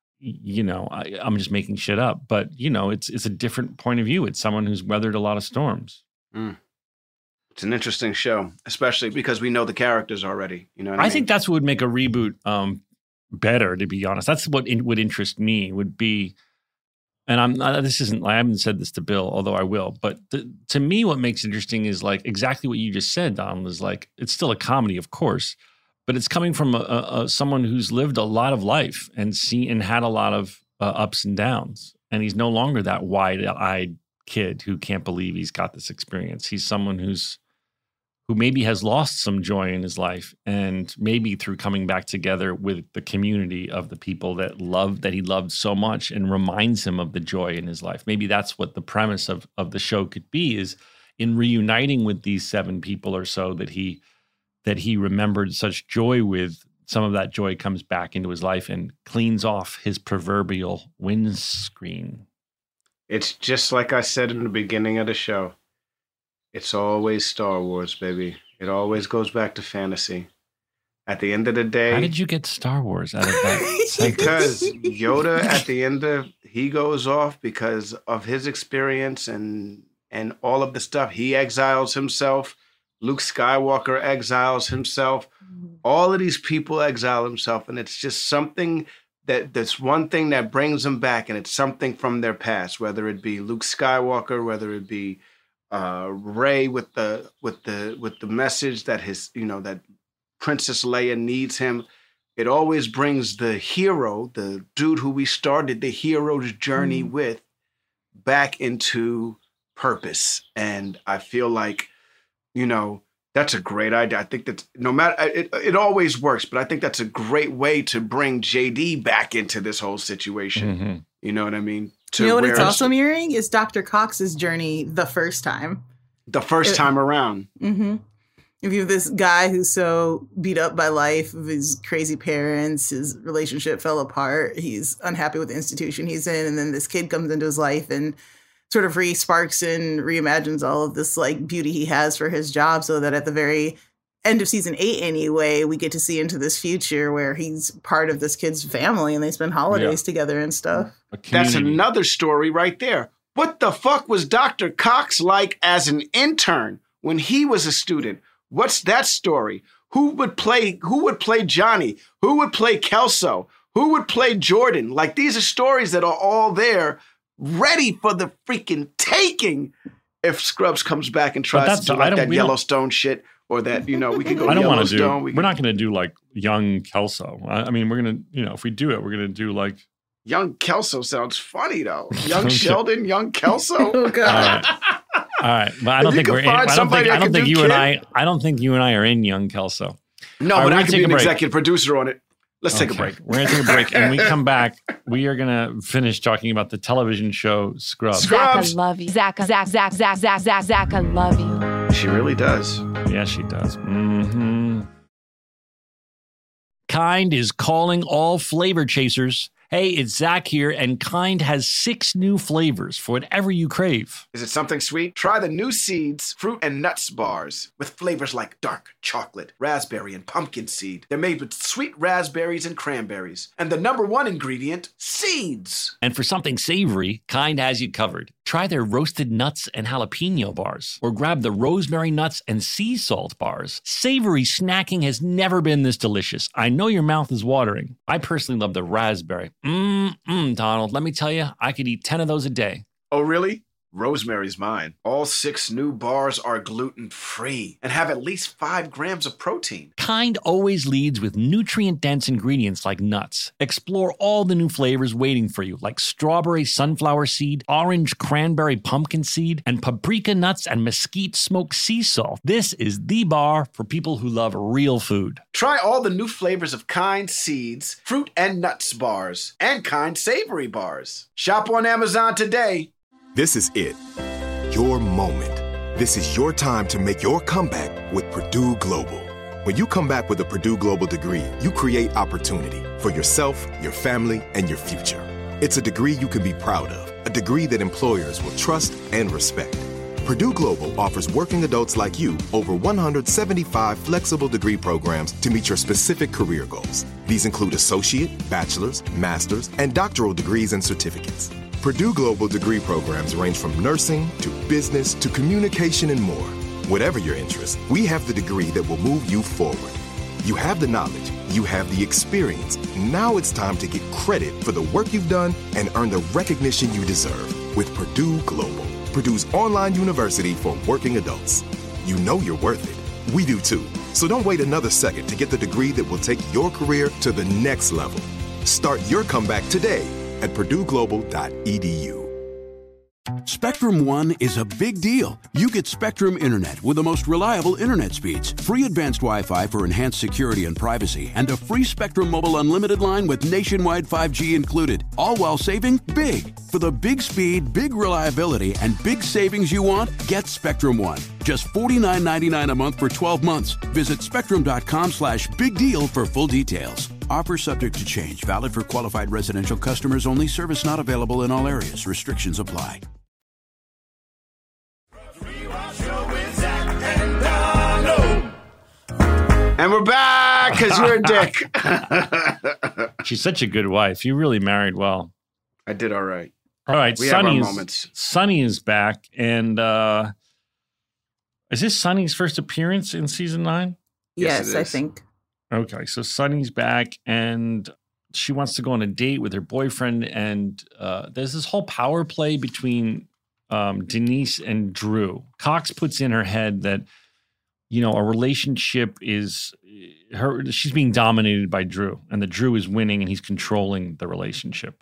you know, I, I'm just making shit up, but you know, it's it's a different point of view. It's someone who's weathered a lot of storms.
Mm. It's an interesting show, especially because we know the characters already. You know, what I,
I
mean?
think that's what would make a reboot um, better. To be honest, that's what in, would interest me. Would be, and I'm uh, this isn't. I haven't said this to Bill, although I will. But the, to me, what makes it interesting is like exactly what you just said, Donald. Is like it's still a comedy, of course, but it's coming from a, a, a, someone who's lived a lot of life and seen and had a lot of uh, ups and downs, and he's no longer that wide-eyed kid who can't believe he's got this experience. He's someone who's who maybe has lost some joy in his life, and maybe through coming back together with the community of the people that love that he loved so much and reminds him of the joy in his life. Maybe that's what the premise of, of the show could be, is in reuniting with these seven people or so that he that he remembered such joy with. Some of that joy comes back into his life and cleans off his proverbial windscreen.
It's just like I said in the beginning of the show. It's always Star Wars, baby. It always goes back to fantasy. At the end of the day...
How did you get Star Wars out of that?
Because Yoda, at the end of... He goes off because of his experience and and all of the stuff. He exiles himself. Luke Skywalker exiles himself. All of these people exile himself. And it's just something... That that's one thing that brings them back, and it's something from their past, whether it be Luke Skywalker, whether it be uh, Rey with the with the with the message that his you know that Princess Leia needs him. It always brings the hero, the dude who we started the hero's journey mm. with, back into purpose. And I feel like, you know. That's a great idea. I think that no matter, it, it always works, but I think that's a great way to bring J D back into this whole situation.
Mm-hmm.
You know what I mean? To
you know what
where
it's also mirroring is Doctor Cox's journey the first time.
The first
it,
time around.
Mm-hmm. If you have this guy who's so beat up by life, of his crazy parents, his relationship fell apart, he's unhappy with the institution he's in, and then this kid comes into his life and sort of re-sparks and reimagines all of this like beauty he has for his job, so that at the very end of season eight anyway, we get to see into this future where he's part of this kid's family and they spend holidays yeah. together and stuff.
That's another story right there. What the fuck was Doctor Cox like as an intern when he was a student? What's that story? Who would play who would play Johnny? Who would play Kelso? Who would play Jordan? Like, these are stories that are all there, ready for the freaking taking if Scrubs comes back and tries to do like that Yellowstone shit. Or that, you know, we can go
I don't want to do,
we
we're not going to do like young Kelso. I, I mean, we're going to, you know, if we do it, we're going to do like.
Young Kelso sounds funny, though. Young Sheldon, young Kelso. Oh, God.
All right. All right. But I don't think we're in, I don't think, I don't think you kid. and I, I don't think you and I are in young Kelso.
No,
right,
but I can be an executive producer on it. Let's okay. take a break.
We're going to take a break. And when we come back, we are going to finish talking about the television show Scrubs.
Scrubs.
Zach, I love you. Zach, Zach, Zach, Zach, Zach, Zach, Zach, I love you.
She really does.
Yeah, she does. Mm-hmm. Kind is calling all flavor chasers. Hey, it's Zach here, and Kind has six new flavors for whatever you crave.
Is it something sweet? Try the new Seeds fruit and nuts bars with flavors like dark chocolate, raspberry, and pumpkin seed. They're made with sweet raspberries and cranberries. And the number one ingredient, seeds.
And for something savory, Kind has you covered. Try their roasted nuts and jalapeno bars, or grab the rosemary nuts and sea salt bars. Savory snacking has never been this delicious. I know your mouth is watering. I personally love the raspberry. Mmm, Donald, let me tell you, I could eat ten of those a day.
Oh, really? Rosemary's mine. All six new bars are gluten-free and have at least five grams of protein.
Kind always leads with nutrient-dense ingredients like nuts. Explore all the new flavors waiting for you, like strawberry sunflower seed, orange cranberry pumpkin seed, and paprika nuts and mesquite smoked sea salt. This is the bar for people who love real food.
Try all the new flavors of Kind Seeds, fruit and nuts bars, and Kind Savory bars. Shop on Amazon today.
This is it. Your moment. This is your time to make your comeback with Purdue Global. When you come back with a Purdue Global degree, you create opportunity for yourself, your family, and your future. It's a degree you can be proud of, a degree that employers will trust and respect. Purdue Global offers working adults like you over one hundred seventy-five flexible degree programs to meet your specific career goals. These include associate, bachelor's, master's, and doctoral degrees and certificates. Purdue Global degree programs range from nursing to business to communication and more. Whatever your interest, we have the degree that will move you forward. You have the knowledge, you have the experience. Now it's time to get credit for the work you've done and earn the recognition you deserve with Purdue Global, Purdue's online university for working adults. You know you're worth it. We do too. So don't wait another second to get the degree that will take your career to the next level. Start your comeback today at purdue global dot e d u.
Spectrum One is a big deal. You get Spectrum Internet with the most reliable internet speeds, free advanced Wi-Fi for enhanced security and privacy, and a free Spectrum Mobile unlimited line with nationwide five G included, all while saving big. For the big speed, big reliability, and big savings you want, get Spectrum One. Just forty-nine ninety-nine a month for twelve months. Visit spectrum.com slash big deal for full details. Offer subject to change. Valid for qualified residential customers only. Service not available in all areas. Restrictions apply.
And we're back because you're a dick.
She's such a good wife. You really married well.
I did all right.
All right,
we
Sonny
have our
is,
moments.
Sonny is back. And uh, is this Sonny's first appearance in season nine?
Yes, yes I think.
Okay, so Sonny's back and she wants to go on a date with her boyfriend. And uh, there's this whole power play between um, Denise and Drew. Cox puts in her head that, you know, a relationship is her, she's being dominated by Drew, and that Drew is winning and he's controlling the relationship.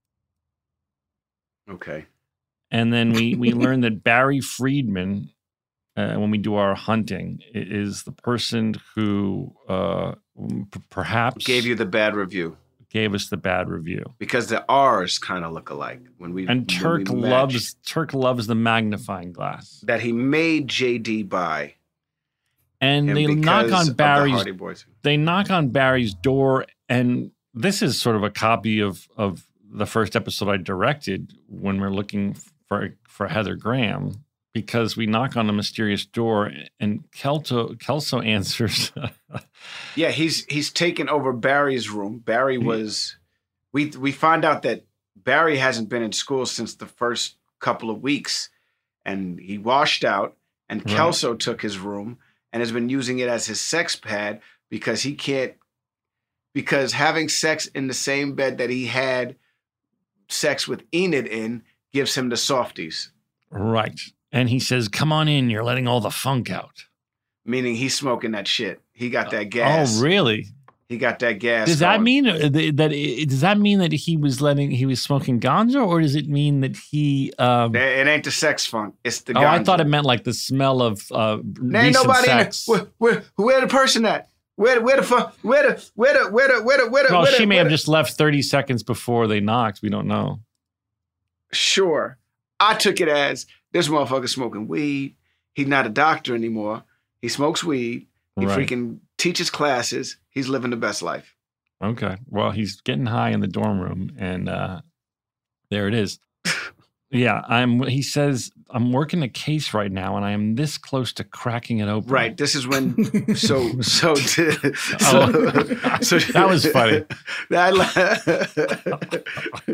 Okay.
And then we, we learn that Barry Friedman, uh, when we do our hunting, is the person who uh, p- perhaps
gave you the bad review.
Gave us the bad review
because the R's kind of look alike when we
and Turk
when we
loves Turk loves the magnifying glass
that he made J D buy.
And
him
they
because
knock
of
on
the
Barry's.
Hardy Boys.
They knock on Barry's door, and this is sort of a copy of of the first episode I directed when we're looking for for Heather Graham, because we knock on a mysterious door, and Kelso Kelso answers.
Yeah, he's he's taken over Barry's room. Barry was. We we find out that Barry hasn't been in school since the first couple of weeks, and he washed out. And
Right.
Kelso took his room and has been using it as his sex pad because he can't, because having sex in the same bed that he had sex with Enid in gives him the softies.
Right. And he says, "Come on in, you're letting all the funk out."
Meaning he's smoking that shit. He got that gas.
Oh, really?
He got that gas.
Does that
going.
mean uh, th- that it, does that mean that he was letting he was smoking ganja, or does it mean that he? Um,
It it ain't the sex funk. It's the
oh,
ganja.
I thought it meant like the smell of uh,
There ain't
recent
nobody
sex.
in the, where, where, where the person at? Where, where the fuck? Where the, where the, where the, where the, where the,
Well,
where the,
she may
where
have
the-
just left thirty seconds before they knocked. We don't know.
Sure. I took it as this motherfucker smoking weed. He's not a doctor anymore. He smokes weed. He
Right.
freaking teaches classes. He's living the best life.
Okay. Well, he's getting high in the dorm room, and uh, there it is. Yeah, I'm. He says, "I'm working a case right now, and I am this close to cracking it open."
Right. This is when. So so so,
Oh.
so
That was funny.
That,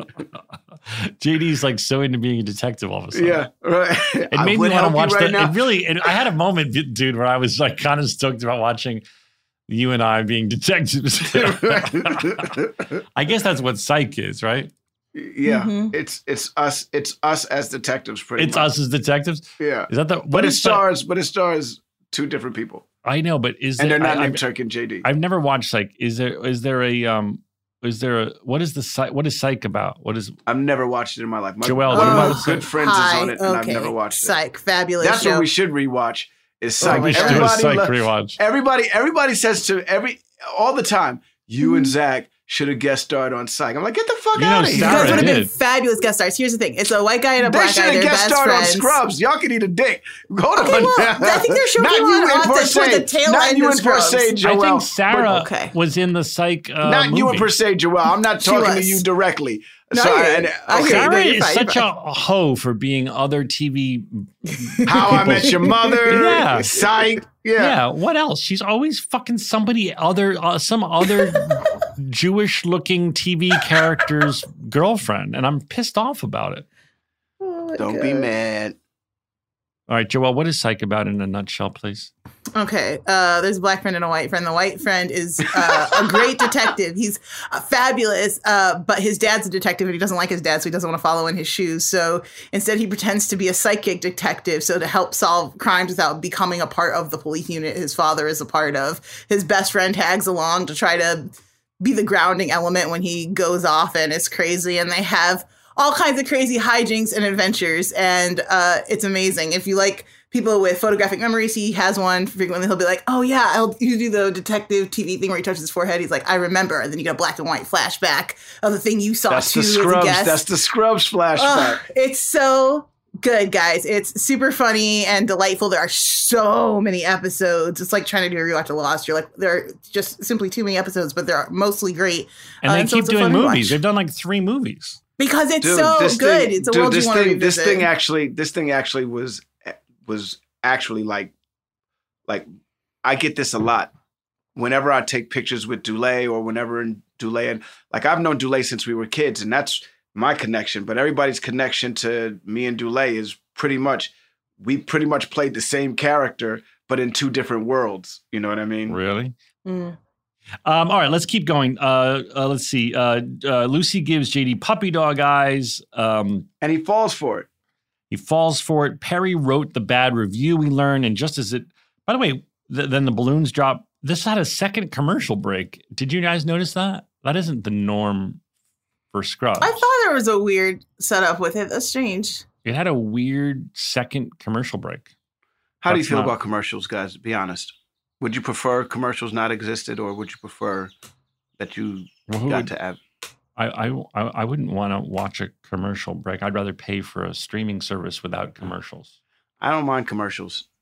J D's like so into being a detective all of a sudden.
yeah. Right.
It
I
made me
would
want
help
to
you
watch
right
that.
now.
It really, and I had a moment, dude, where I was like kind of stoked about watching you and I being detectives. I guess that's what Psych is, right?
Yeah.
Mhm.
It's it's us. It's us as detectives. Pretty.
It's
much.
us as detectives.
Yeah.
Is that the? What
But it
is Psych-
stars. But it stars two different people,
I know, but is
and
there?
they're not
I,
named
I've,
Turk and J D.
I've never watched Psych. Is there? Is there a? Um. Is there a? What is the Psych? What is Psych about? What is?
I've never watched it in my life. My,
Joelle,
one
what
of my
about-
good friends
Hi,
is on it, and I've
okay.
never watched it.
Psych, fabulous
That's
show.
what we should rewatch. Is Psych.
Oh, we should do a
everybody,
Psych
lo-
rewatch.
everybody, everybody says to every all the time, you
Mm-hmm.
and Zach should have guest starred on Psych. I'm like, get the fuck
You know,
out of
You
here.
Sarah
guys would have been
did.
fabulous guest stars. Here's the thing: it's a white guy and a
They
black
should
guy.
have
They're
guest
best
starred on
friends.
Scrubs. Y'all can eat a dick. Hold
Okay,
on.
well,
now.
I think their show
Not
came
you
on
and
off
per
the- towards
se.
the tail
Not
end
you
of
and per se,
Scrubs.
Joel.
I think Sarah
but- okay.
was in the Psych. Uh,
Not you and
movie.
per se, Joel. I'm not
She
talking to
was.
you directly.
No,
so,
I hear
and-
you. I
okay.
hear you.
Sarah
No, you're
is
fine,
such
you're
a hoe for being other T V.
How I Met Your Mother.
Yeah.
Psych.
Yeah.
Yeah.
What else? She's always fucking somebody other, uh, some other Jewish-looking T V character's girlfriend, and I'm pissed off about it.
Oh my
Don't be
God.
mad.
All right, Joelle, what is Psych about in a nutshell, please?
Okay, uh, there's a black friend and a white friend. The white friend is uh, a great detective. He's uh, fabulous, uh, but his dad's a detective and he doesn't like his dad, so he doesn't want to follow in his shoes. So instead, he pretends to be a psychic detective, so to help solve crimes without becoming a part of the police unit his father is a part of. His best friend tags along to try to be the grounding element when he goes off and it's crazy, and they have all kinds of crazy hijinks and adventures, and uh, it's amazing. If you like people with photographic memories, he has one. Frequently, he'll be like, "Oh yeah, I'll you do the detective T V thing where he touches his forehead." He's like, "I remember," and then you get a black and white flashback of the thing you saw
That's
too
the
as a
Scrubs.
guest.
That's the Scrubs flashback.
Ugh, it's so good, guys. It's super funny and delightful. There are so many episodes. It's like trying to do a rewatch of Lost. You're like, there are just simply too many episodes, but they're mostly great.
And
Uh,
they
so
keep
it's a
doing
fun
movies.
watch.
They've done like three movies.
Because it's
Dude,
so
this
good.
thing-
it's a
dude,
world
this
you want to
thing,
revisit.
This thing actually, this thing actually was was actually like, like I get this a lot. Whenever I take pictures with Dulé or whenever in Dulé, and like I've known Dulé since we were kids, and that's my connection. But everybody's connection to me and Dulé is pretty much we pretty much played the same character, but in two different worlds. You know what I mean?
Really?
Mm.
Um, all right, let's keep going. Uh, uh, let's see. Uh, uh, Lucy gives J D puppy dog eyes. Um,
And he falls for it.
he falls for it. Perry wrote the bad review, we learn. And just as it, by the way, th- then the balloons drop. This had a second commercial break. Did you guys notice that? That isn't the norm for Scrubs.
I thought there was a weird setup with it. That's strange.
It had a weird second commercial break.
How do you
That's
feel
not-
about commercials, guys? Be honest. Would you prefer commercials not existed, or would you prefer that you
Well, who
got
would-
to have?
I, I, I I wouldn't want to watch a commercial break. I'd rather pay for a streaming service without commercials.
I don't mind commercials.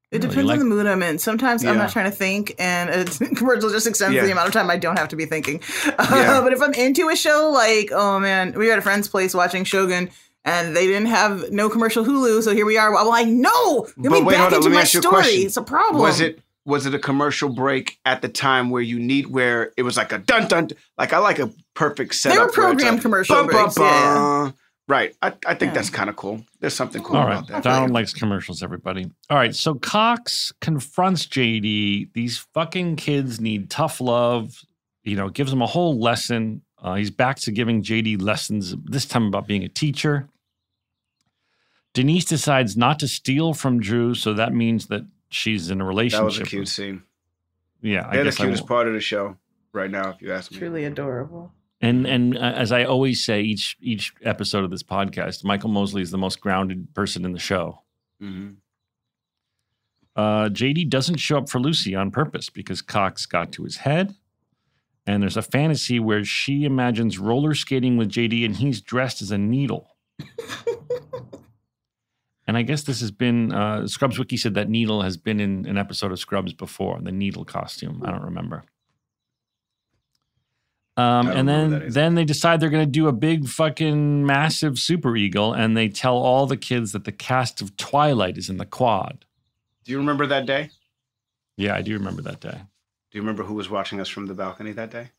It
Really,
depends
like-
on the mood I'm in. Sometimes I'm
Yeah.
not trying to think, and a commercial just extends
Yeah.
the amount of time I don't have to be thinking.
Yeah.
Uh, but if I'm into a show, like, oh man, we were at a friend's place watching Shogun, and they didn't have no commercial Hulu, so here we are. I'm like, no, get
But
me
wait,
back
hold on,
into
let me
my
ask you a
story.
question.
It's a problem.
Was it was it a commercial break at the time where you need where it was like a dun dun? Like I like a perfect setup.
They were
where it's
programmed
like,
commercial
bum, bum,
breaks, yeah.
bum. Right. I, I think
Yeah.
that's kind of cool. There's something cool
All
about
right.
that.
Donald likes commercials, everybody. All right. So Cox confronts J D. These fucking kids need tough love. You know, gives them a whole lesson. Uh, he's back to giving J D lessons, this time about being a teacher. Denise decides not to steal from Drew, so that means that she's in a relationship.
That was a cute scene.
Yeah, I
They're the
guess I
cutest
won't-
part of the show right now, if you ask me.
Truly adorable.
And and uh, as I always say, each each episode of this podcast, Michael Mosley is the most grounded person in the show.
Mm-hmm.
Uh, J D doesn't show up for Lucy on purpose because Cox got to his head. And there's a fantasy where she imagines roller skating with J D and he's dressed as a needle. And I guess this has been, uh, Scrubs Wiki said that needle has been in an episode of Scrubs before, the needle costume. I don't remember. Um,
I don't
and
remember
then,
that either.
then they decide they're going to do a big fucking massive super eagle, and they tell all the kids that the cast of Twilight is in the quad.
Do you remember that day?
Yeah, I do remember that day.
Do you remember who was watching us from the balcony that day?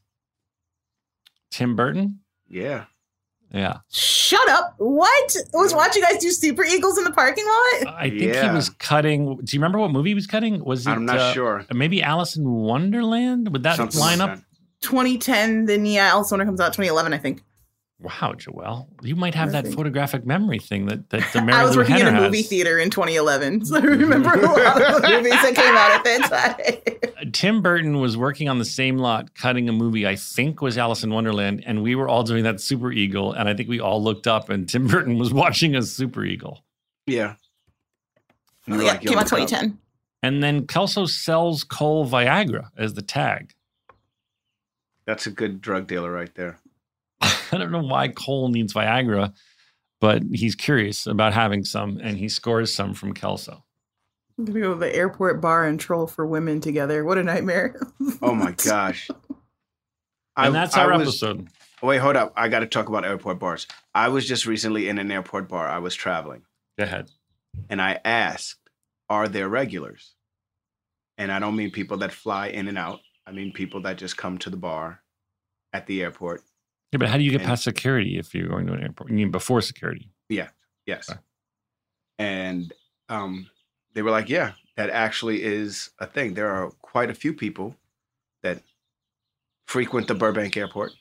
Tim Burton?
Yeah.
Yeah.
Shut up. What? I was watching you guys do Super Eagles in the parking lot?
I think he
Yeah.
was cutting. Do you remember what movie he was cutting? Was it?
I'm not
uh,
sure.
Maybe Alice in Wonderland? Would that
Something
line
like
up?
that.
twenty ten, then yeah, Alice in Wonderland comes out twenty eleven, I think.
Wow, Joelle. You might have that
Nothing.
photographic memory thing that, that the Mary
I was
Lou
working
Henner
in a
has.
movie theater in twenty eleven, so I remember a lot of the movies that came out at that time.
Tim Burton was working on the same lot cutting a movie I think was Alice in Wonderland, and we were all doing that Super Eagle, and I think we all looked up, and Tim Burton was watching a Super Eagle.
Yeah. And we were
Yeah,
like,
came
yo,
out
look
twenty
up.
ten.
And then Kelso sells Cole Viagra as the tag.
That's a good drug dealer right there.
I don't know why Cole needs Viagra, but he's curious about having some, and he scores some from Kelso.
I'm gonna go to the airport bar and troll for women together. What a nightmare.
Oh my gosh.
And that's our
was-
episode.
Wait, hold up. I got to talk about airport bars. I was just recently in an airport bar. I was traveling.
Go ahead.
And I asked, are there regulars? And I don't mean people that fly in and out. I mean people that just come to the bar at the airport.
Yeah, but how do you get
And-
past security if you're going to an airport? You mean before security?
Yeah. Yes.
Okay.
And um, they were like, yeah, that actually is a thing. There are quite a few people that frequent the Burbank airport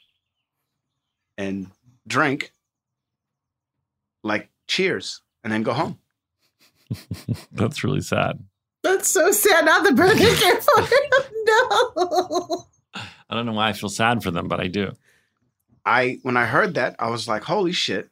and drink like Cheers and then go home.
That's really sad.
That's so sad. Not the Burbank airport. No.
I don't know why I feel sad for them, but I do.
I when I heard that, I was like, holy shit.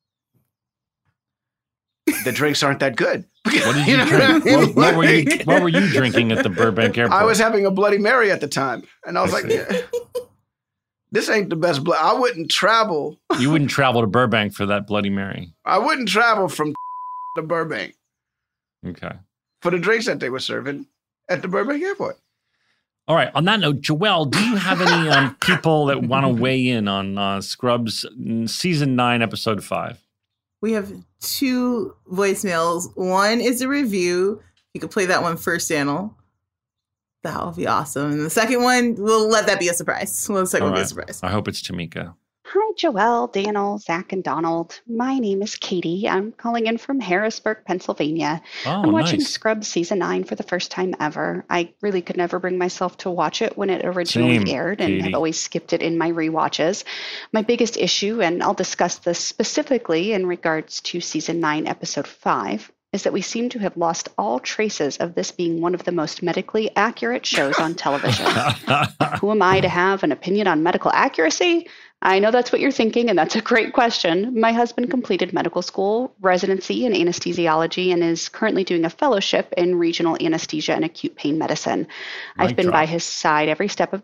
The drinks aren't that good.
What did you,
know
drink?
I mean?
What, what were you,
Like-
what were you drinking at the Burbank airport?
I was having a Bloody Mary at the time. And I was
I
like,
see.
yeah, this ain't the best blood. I wouldn't travel.
You wouldn't travel to Burbank for that Bloody Mary.
I wouldn't travel from to Burbank
Okay.
for the drinks that they were serving at the Burbank airport.
All right. On that note, Joelle, do you have any um, people that want to weigh in on uh, Scrubs mm, season nine, episode five?
We have two voicemails. One is a review. You could play that one first, Daniel. That would be awesome. And the second one, we'll let that be a surprise. Well, the second
All
one will be a
right.
surprise.
I hope it's Tamika.
Hi, Joelle, Daniel, Zach, and Donald. My name is Katie. I'm calling in from Harrisburg, Pennsylvania.
Oh,
I'm watching
nice.
Scrubs season nine for the first time ever. I really could never bring myself to watch it when it originally
Same,
aired and
Katie.
have always skipped it in my rewatches. My biggest issue, and I'll discuss this specifically in regards to season nine, episode five, is that we seem to have lost all traces of this being one of the most medically accurate shows on television. Who am I to have an opinion on medical accuracy? I know that's what you're thinking, and that's a great question. My husband completed medical school, residency in anesthesiology, and is currently doing a fellowship in regional anesthesia and acute pain medicine. I've
Mic
been by
drop.
his side every step of the way.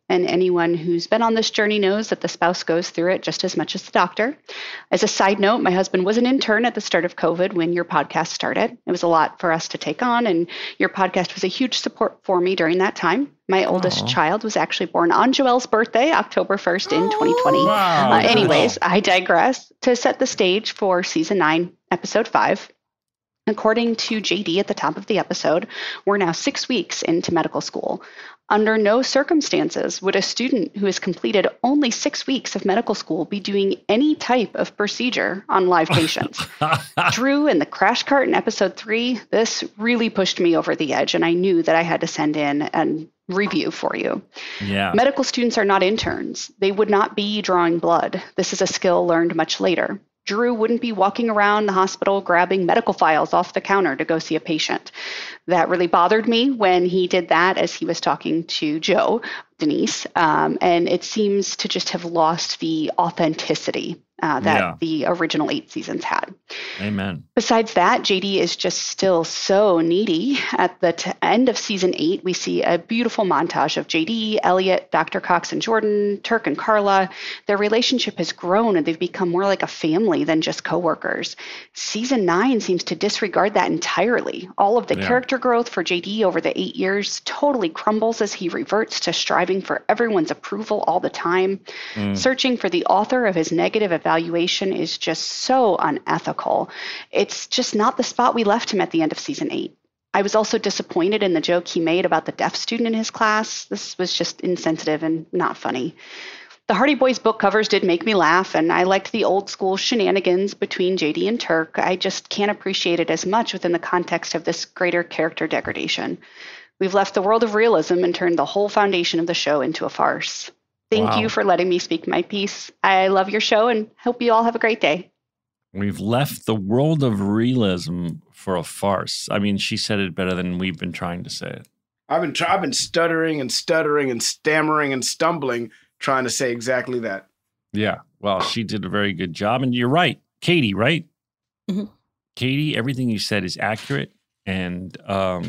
And anyone who's been on this journey knows that the spouse goes through it just as much as the doctor. As a side note, my husband was an intern at the start of COVID when your podcast started. It was a lot for us to take on, and your podcast was a huge support for me during that time. My oldest
Aww.
child was actually born on Joelle's birthday, October first in twenty twenty.
Wow.
Uh, anyways, I digress. To set the stage for season nine, episode five, according to J D at the top of the episode, we're now six weeks into medical school. Under no circumstances would a student who has completed only six weeks of medical school be doing any type of procedure on live patients. Drew and the crash cart in episode three, this really pushed me over the edge, and I knew that I had to send in and review for you.
Yeah.
Medical students are not interns. They would not be drawing blood. This is a skill learned much later. Drew wouldn't be walking around the hospital grabbing medical files off the counter to go see a patient. That really bothered me when he did that as he was talking to Joe, Denise, um, and it seems to just have lost the authenticity uh, that
Yeah.
the original eight seasons had.
Amen.
Besides that, J D is just still so needy. At the t- end of season eight, we see a beautiful montage of J D, Elliot, Doctor Cox and Jordan, Turk and Carla. Their relationship has grown and they've become more like a family than just coworkers. Season nine seems to disregard that entirely. All of the
Yeah.
character growth for J D over the eight years totally crumbles as he reverts to striving for everyone's approval all the time.
Mm.
Searching for the author of his negative evaluation is just so unethical. It's just not the spot we left him at the end of season eight. I was also disappointed in the joke he made about the deaf student in his class. This was just insensitive and not funny. The Hardy Boys book covers did make me laugh, and I liked the old school shenanigans between J D and Turk. I just can't appreciate it as much within the context of this greater character degradation. We've left the world of realism and turned the whole foundation of the show into a farce. Thank
Wow.
you for letting me speak my piece. I love your show and hope you all have a great day.
We've left the world of realism for a farce. I mean, she said it better than we've been trying to say it.
I've been try- I've been stuttering and stuttering and stammering and stumbling trying to say exactly that.
Yeah. Well, she did a very good job. And you're right. Katie, right?
Mhm.
Katie, everything you said is accurate. And um,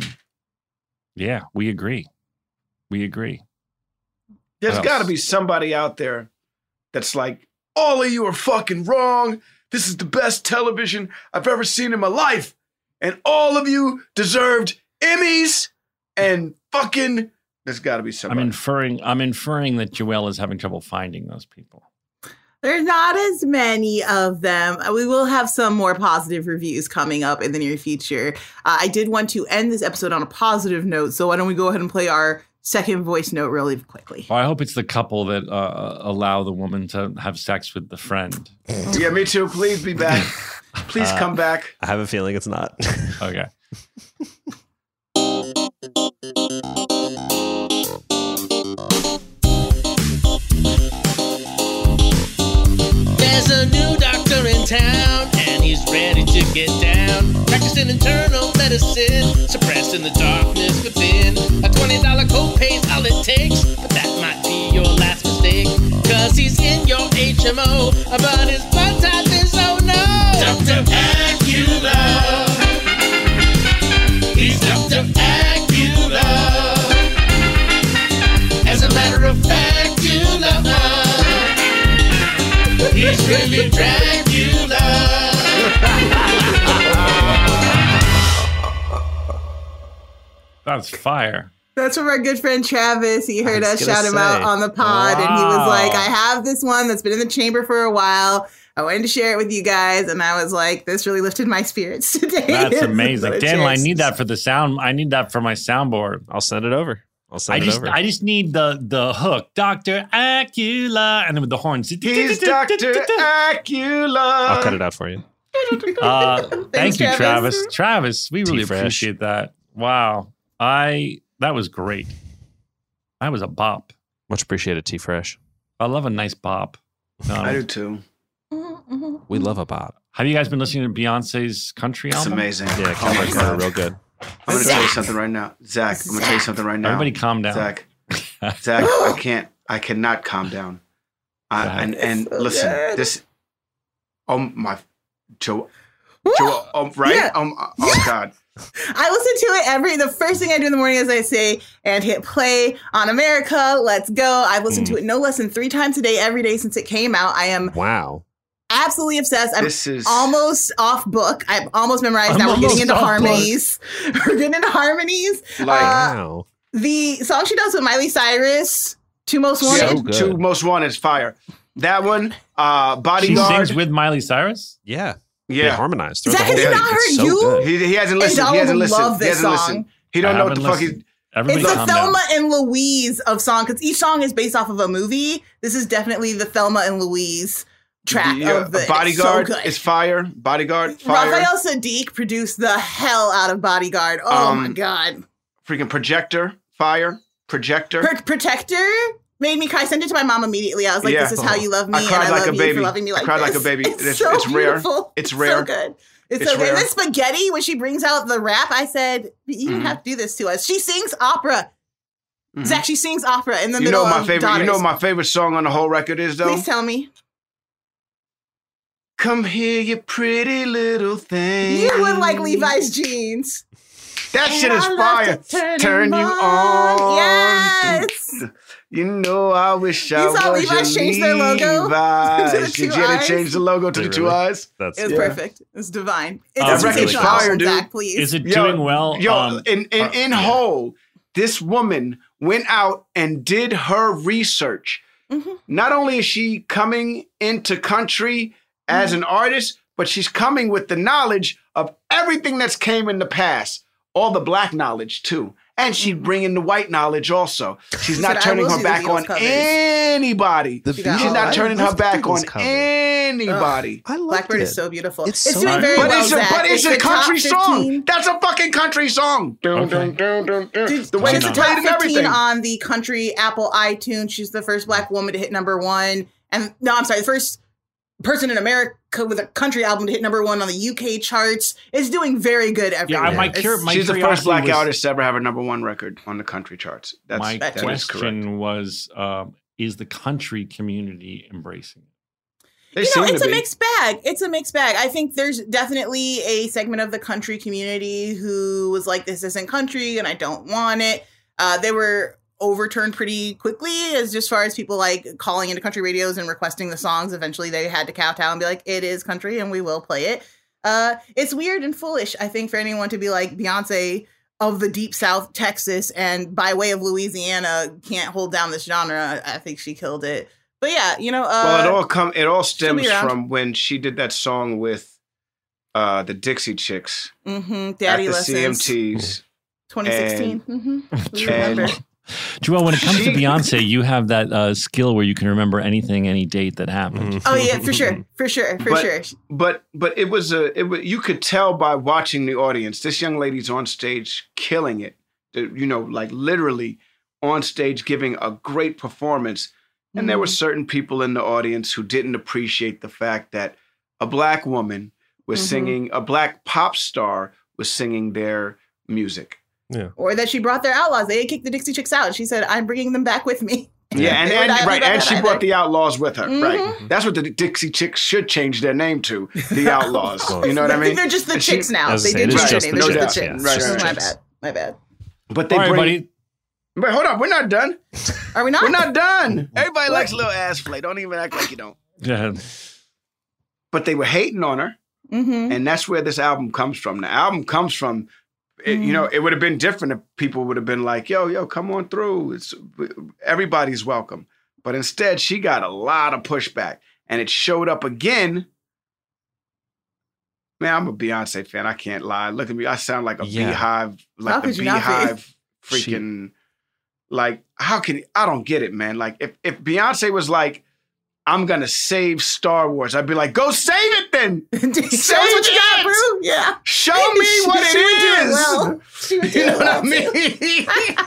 yeah, we agree. We agree.
There's
What
got to
else?
be somebody out there that's like, all of you are fucking wrong. This is the best television I've ever seen in my life. And all of you deserved Emmys and fucking, there's got to be
I'm
somebody.
inferring I'm inferring that Joelle is having trouble finding those people.
There's not as many of them. We will have some more positive reviews coming up in the near future. Uh, I did want to end this episode on a positive note, so why don't we go ahead and play our second voice note really quickly.
Well, I hope it's the couple that uh, allow the woman to have sex with the friend.
Yeah, me too. Please be back. Please
Uh,
come back.
I have a feeling it's not.
Okay.
There's a new doctor in town, and he's ready to get down. Practicing internal medicine, suppressing the darkness within. A twenty dollars copay's all it takes, but that might be your last mistake. Cause he's in your H M O, but his blood type is oh no. Doctor Acula. He's Doctor Acula. As a matter of fact, you love. He's really Dracula.
That's fire.
That's from our good friend Travis. He heard
I
us
was gonna
shout him
say.
out on the pod, and he was
Wow.
like, I have this one that's been in the chamber for a while. I wanted to share it with you guys, and I was like, this really lifted my spirits today.
That's amazing.
So
Daniel, I
cheers.
need that for the sound. I need that for my soundboard.
I'll send it over. I'll send
I
it
just
over.
I just need the the hook. Doctor Acula. And then with the horns.
He's Doctor Acula.
I'll cut it out for you.
Uh, thank
Thanks,
you, Travis.
Travis.
Travis, we really
T-Fresh.
appreciate that. Wow. I that was great. That was a bop.
Much appreciated, T Fresh.
I love a nice bop. Um,
I do too.
We love a bop.
have you guys been listening to Beyonce's country
It's
album?
amazing.
Yeah,
Oh my
Kendrick's
God.
real good.
I'm going to tell you something right now. Zach, I'm going to tell you something right now.
Everybody calm down.
Zach, Zach, I can't, I cannot calm down. I,
Zach.
and and
So
listen,
good.
this, oh my, Joe, Joel, um, right?
Yeah.
Um, oh, God.
I listen to it every, the first thing I do in the morning is I say, and hit play on America, let's go. I've listened mm. to it no less than three times a day, every day since it came out. I am
wow.
absolutely obsessed. I'm
this is...
almost off book. I've almost memorized. I'm now we're getting into harmonies. We're getting into harmonies.
Like,
uh,
wow.
The song she does with Miley Cyrus, Two Most Wanted.
So Two Most Wanted is fire. That one, uh, Bodyguard.
She sings with Miley Cyrus?
Yeah.
Yeah,
they harmonized.
Zach, has he not heard
so
you?
Good.
He, he hasn't listened. He hasn't listened.
Love this
he hasn't
song.
listened. He don't know what the fuck he's.
Everybody
it's the
calm
Thelma
down.
and Louise of song because each song is based off of a movie. This is definitely the Thelma and Louise track
Yeah,
of the
Bodyguard
so
is fire. Bodyguard, fire.
Raphael Sadiq produced the hell out of Bodyguard. Oh
Um,
my god!
Freaking Projector, fire. Projector.
Pro- Protector made me cry. I sent it to my mom immediately. I was like,
Yeah.
"This is how you love me,
I cried
and I
like
love
a
you
baby.
for loving me like
I cried
this."
like a baby.
It's,
It's,
so
it's rare.
beautiful.
It's rare.
So good. It's,
It's
so good.
rare.
And then Spaghetti, when she brings out the rap, I said, "You don't
Mhm.
have to do this to us." She sings opera.
Mhm.
Zach, she sings opera in the
You
middle
know my
of
favorite.
Daughters.
You know what my favorite song on the whole record is though.
Please tell me.
Come here, you pretty little thing.
You would like Levi's jeans.
That shit
And
is
I love
fire.
to turn
Turn
them
you
on.
on.
Yes.
You know, I wish I
You saw
was
Levi's
your
change their logo
Levi's.
to the two
Did you
eyes?
change the logo to
Did
the
it
two
really?
eyes?
That's
It was
Yeah.
perfect. It's divine. It's
Oh,
a
that's really
sensational
fire,
album,
dude.
Zach, please.
Is it
Yo,
doing well?
Yo,
Um,
in in,
uh,
in
yeah.
whole, this woman went out and did her research.
Mhm.
Not only is she coming into country as
Mm-hmm.
an artist, but she's coming with the knowledge of everything that's came in the past, all the black knowledge too. And she's bringing the white knowledge also. She's
She
not
said, "I
turning
will
her
see the
back
Beatles
on
covers."
anybody.
The
She got
She's
all
not
that.
turning
I
her
love the
back
Beatles
on
cover.
anybody.
I loved
Blackbird
it.
is so beautiful.
It's
It's,
so
doing
good.
very
But
well,
it's a
Zach.
but it's a
the top
country song.
fifteen.
That's a fucking country song. Dun,
Okay.
dun, dun, dun, dun.
Dude,
The way
she's
it's
the
played
top
and
fifteen
everything.
on the country Apple iTunes. She's the first black woman to hit number one. And no, I'm sorry, the first person in America with a country album to hit number one on the U K charts. It's doing very good everywhere.
Yeah, my,
It's-
cur- my
She's the first
curiosity
black
was-
artist to ever have a number one record on the country charts. That's,
My
that is correct.
question was, um, is the country community embracing it?
They
you know,
seem
it's
to
a
be.
mixed bag. It's a mixed bag. I think there's definitely a segment of the country community who was like, this isn't country and I don't want it. Uh, they were overturned pretty quickly as just far as people like calling into country radios and requesting the songs. Eventually they had to kowtow and be like, it is country and we will play it. Uh, it's weird and foolish, I think, for anyone to be like Beyonce of the deep South, Texas, and by way of Louisiana can't hold down this genre. I think she killed it. But yeah, you know, uh,
Well, it all come. It all
she'll be
stems
around.
from when she did that song with uh, the Dixie Chicks
mm-hmm, Daddy
at the
Lessons.
C M Ts.
twenty sixteen. Mm-hmm. We
and-
remember.
Joel, when it comes to
She-
Beyonce, you have that uh, skill where you can remember anything, any date that happened.
Oh yeah, for sure, for sure, for
But-
sure.
But but it was a it was, you could tell by watching the audience. This young lady's on stage killing it. The- You know, like literally on stage giving a great performance. And there were certain people in the audience who didn't appreciate the fact that a black woman was
Mhm.
singing, a black pop star was singing their music.
Yeah.
Or that she brought their outlaws. They had kicked the Dixie Chicks out. She said, "I'm bringing them back with me."
Yeah, and,
They were
and
not happy
right,
about
and
that
she
either.
brought the Outlaws with her.
Mhm.
Right, that's what the Dixie Chicks should change their name to, the Outlaws. you know what I
I
mean?
think they're just the
And she-
chicks now.
As I
They
say,
did
it is
change their
just
name.
the
They're just
chicks,
the
yeah.
chicks.
Right, right,
my
right.
bad. My bad.
But they
All right,
bring.
buddy.
But hold on, we're not done.
Are we not?
We're not done. Everybody likes a little ass play. Don't even act like you don't.
Yeah.
But they were hating on her,
Mm-hmm.
and that's where this album comes from. The album comes from. It, You know, it would have been different if people would have been like, "Yo, yo, come on through. It's everybody's welcome." But instead, she got a lot of pushback, and it showed up again. Man, I'm a Beyonce fan. I can't lie. Look at me. I sound like a
Yeah.
beehive,
How
like a
could you not be?
beehive
She-
freaking. Like, how can I don't get it, man? Like, if if Beyonce was like, "I'm gonna save Star Wars," I'd be like, "Go save it then.
Show us
Save
what you got,
it!
bro. Yeah.
Show me
She-
what
she
it
would do it
is."
well. She would do
You know
it
what I
well, too.
mean?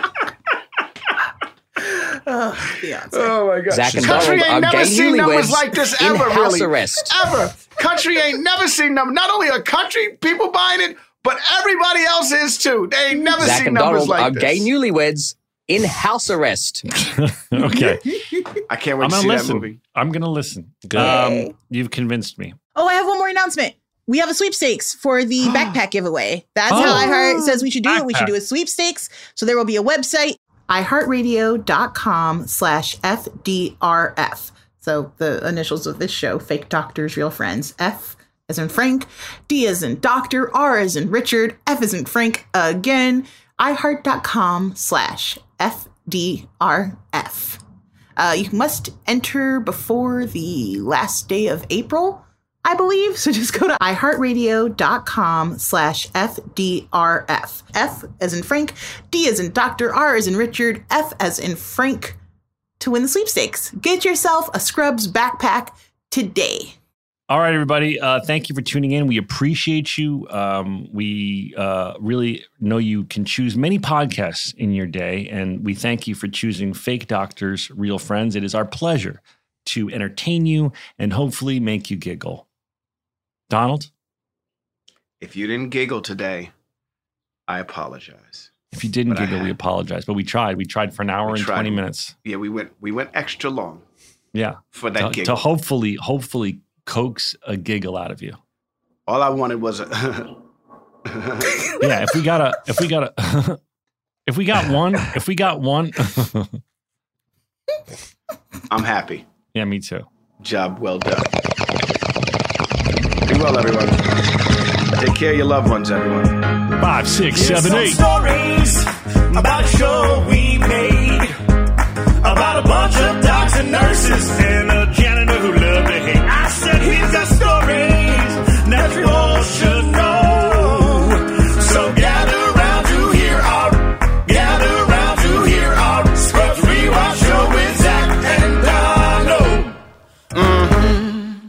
Oh, Beyonce.
Oh my God!
Zach and
Country
Donald
ain't
are
never
gay
seen numbers
newlyweds
like this
in
ever,
house
really.
arrest.
Ever. Country ain't never seen numbers. Not only are country people buying it, but everybody else is too. They ain't never
Zach
seen
and
numbers
Donald
like
are
this.
gay newlyweds in house arrest.
Okay.
I can't wait
I'm
to
gonna
see
listen.
that movie.
I'm gonna listen.
Good.
Um, you've convinced me.
Oh, I have one more announcement. we have a sweepstakes for the backpack giveaway. That's
Oh.
how iHeart says we should do it. We should
Backpack.
do a sweepstakes. So there will be a website, iHeartRadio.com slash FDRF. So the initials of this show, Fake Doctors, Real Friends. F as in Frank, D as in Doctor, R as in Richard, F as in Frank again. iHeart.com slash FDRF. Uh, you must enter before the last day of April, I believe. So just go to iHeartRadio.com slash FDRF. F as in Frank, D as in Doctor, R as in Richard, F as in Frank to win the sweepstakes. Get yourself a Scrubs backpack today.
All right, everybody. Uh, thank you for tuning in. We appreciate you. Um, we uh, really know you can choose many podcasts in your day, and we thank you for choosing Fake Doctors, Real Friends. It is our pleasure to entertain you and hopefully make you giggle. Donald?
If you didn't giggle today, I apologize.
If you didn't
But I
giggle, we
had-
apologize. But we tried. We tried for an hour
We
and
tried.
twenty minutes.
Yeah, we went we went extra long
Yeah.
for that
To,
giggle.
to hopefully, hopefully coax a giggle out of you.
All I wanted was a
Yeah, if we got a, if we got a, if we got one, if we got one.
I'm happy.
Yeah, me too.
Job well done. Be well, everyone. Take care of your loved ones, everyone.
Five, six,
Here's
seven,
some
eight.
stories about a show we made about a bunch of docs and nurses and a janitor who loved to hate. I said he's got stories that you all should know. So gather round to hear our, gather round to hear our Scrubs Rewatch show with Zach and Donald.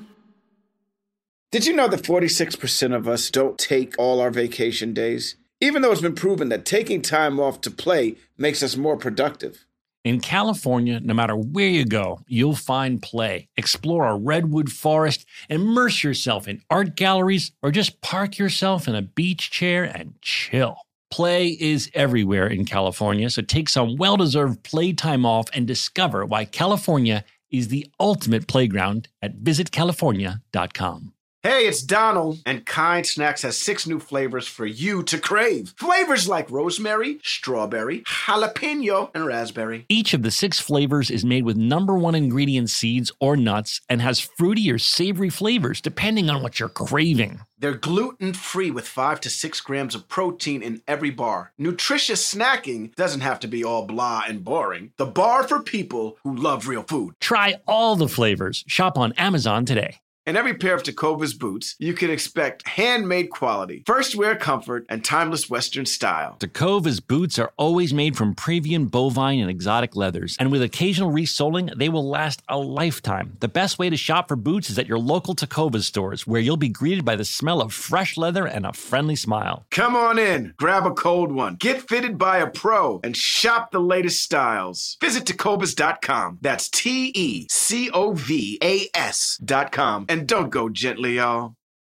Did you know that forty-six percent of us don't take all our vacation days? Even though it's been proven that taking time off to play makes us more productive.
In California, no matter where you go, you'll find play. Explore a redwood forest, immerse yourself in art galleries, or just park yourself in a beach chair and chill. Play is everywhere in California, so take some well-deserved playtime off and discover why California is the ultimate playground at visit california dot com.
Hey, it's Donald, and Kind Snacks has six new flavors for you to crave. Flavors like rosemary, strawberry, jalapeno, and raspberry.
Each of the six flavors is made with number one ingredient seeds or nuts and has fruity or savory flavors depending on what you're craving.
They're gluten-free with five to six grams of protein in every bar. Nutritious snacking doesn't have to be all blah and boring. The bar for people who love real food.
Try all the flavors. Shop on Amazon today.
In every pair of Tecovas boots, you can expect handmade quality, first wear comfort, and timeless Western style.
Tecovas boots are always made from premium bovine and exotic leathers, and with occasional resoling, they will last a lifetime. The best way to shop for boots is at your local Tecovas stores, where you'll be greeted by the smell of fresh leather and a friendly smile.
Come on in, grab a cold one, get fitted by a pro, and shop the latest styles. Visit Tecovas dot com. That's T E C O V A S dot com. And don't go gently, y'all.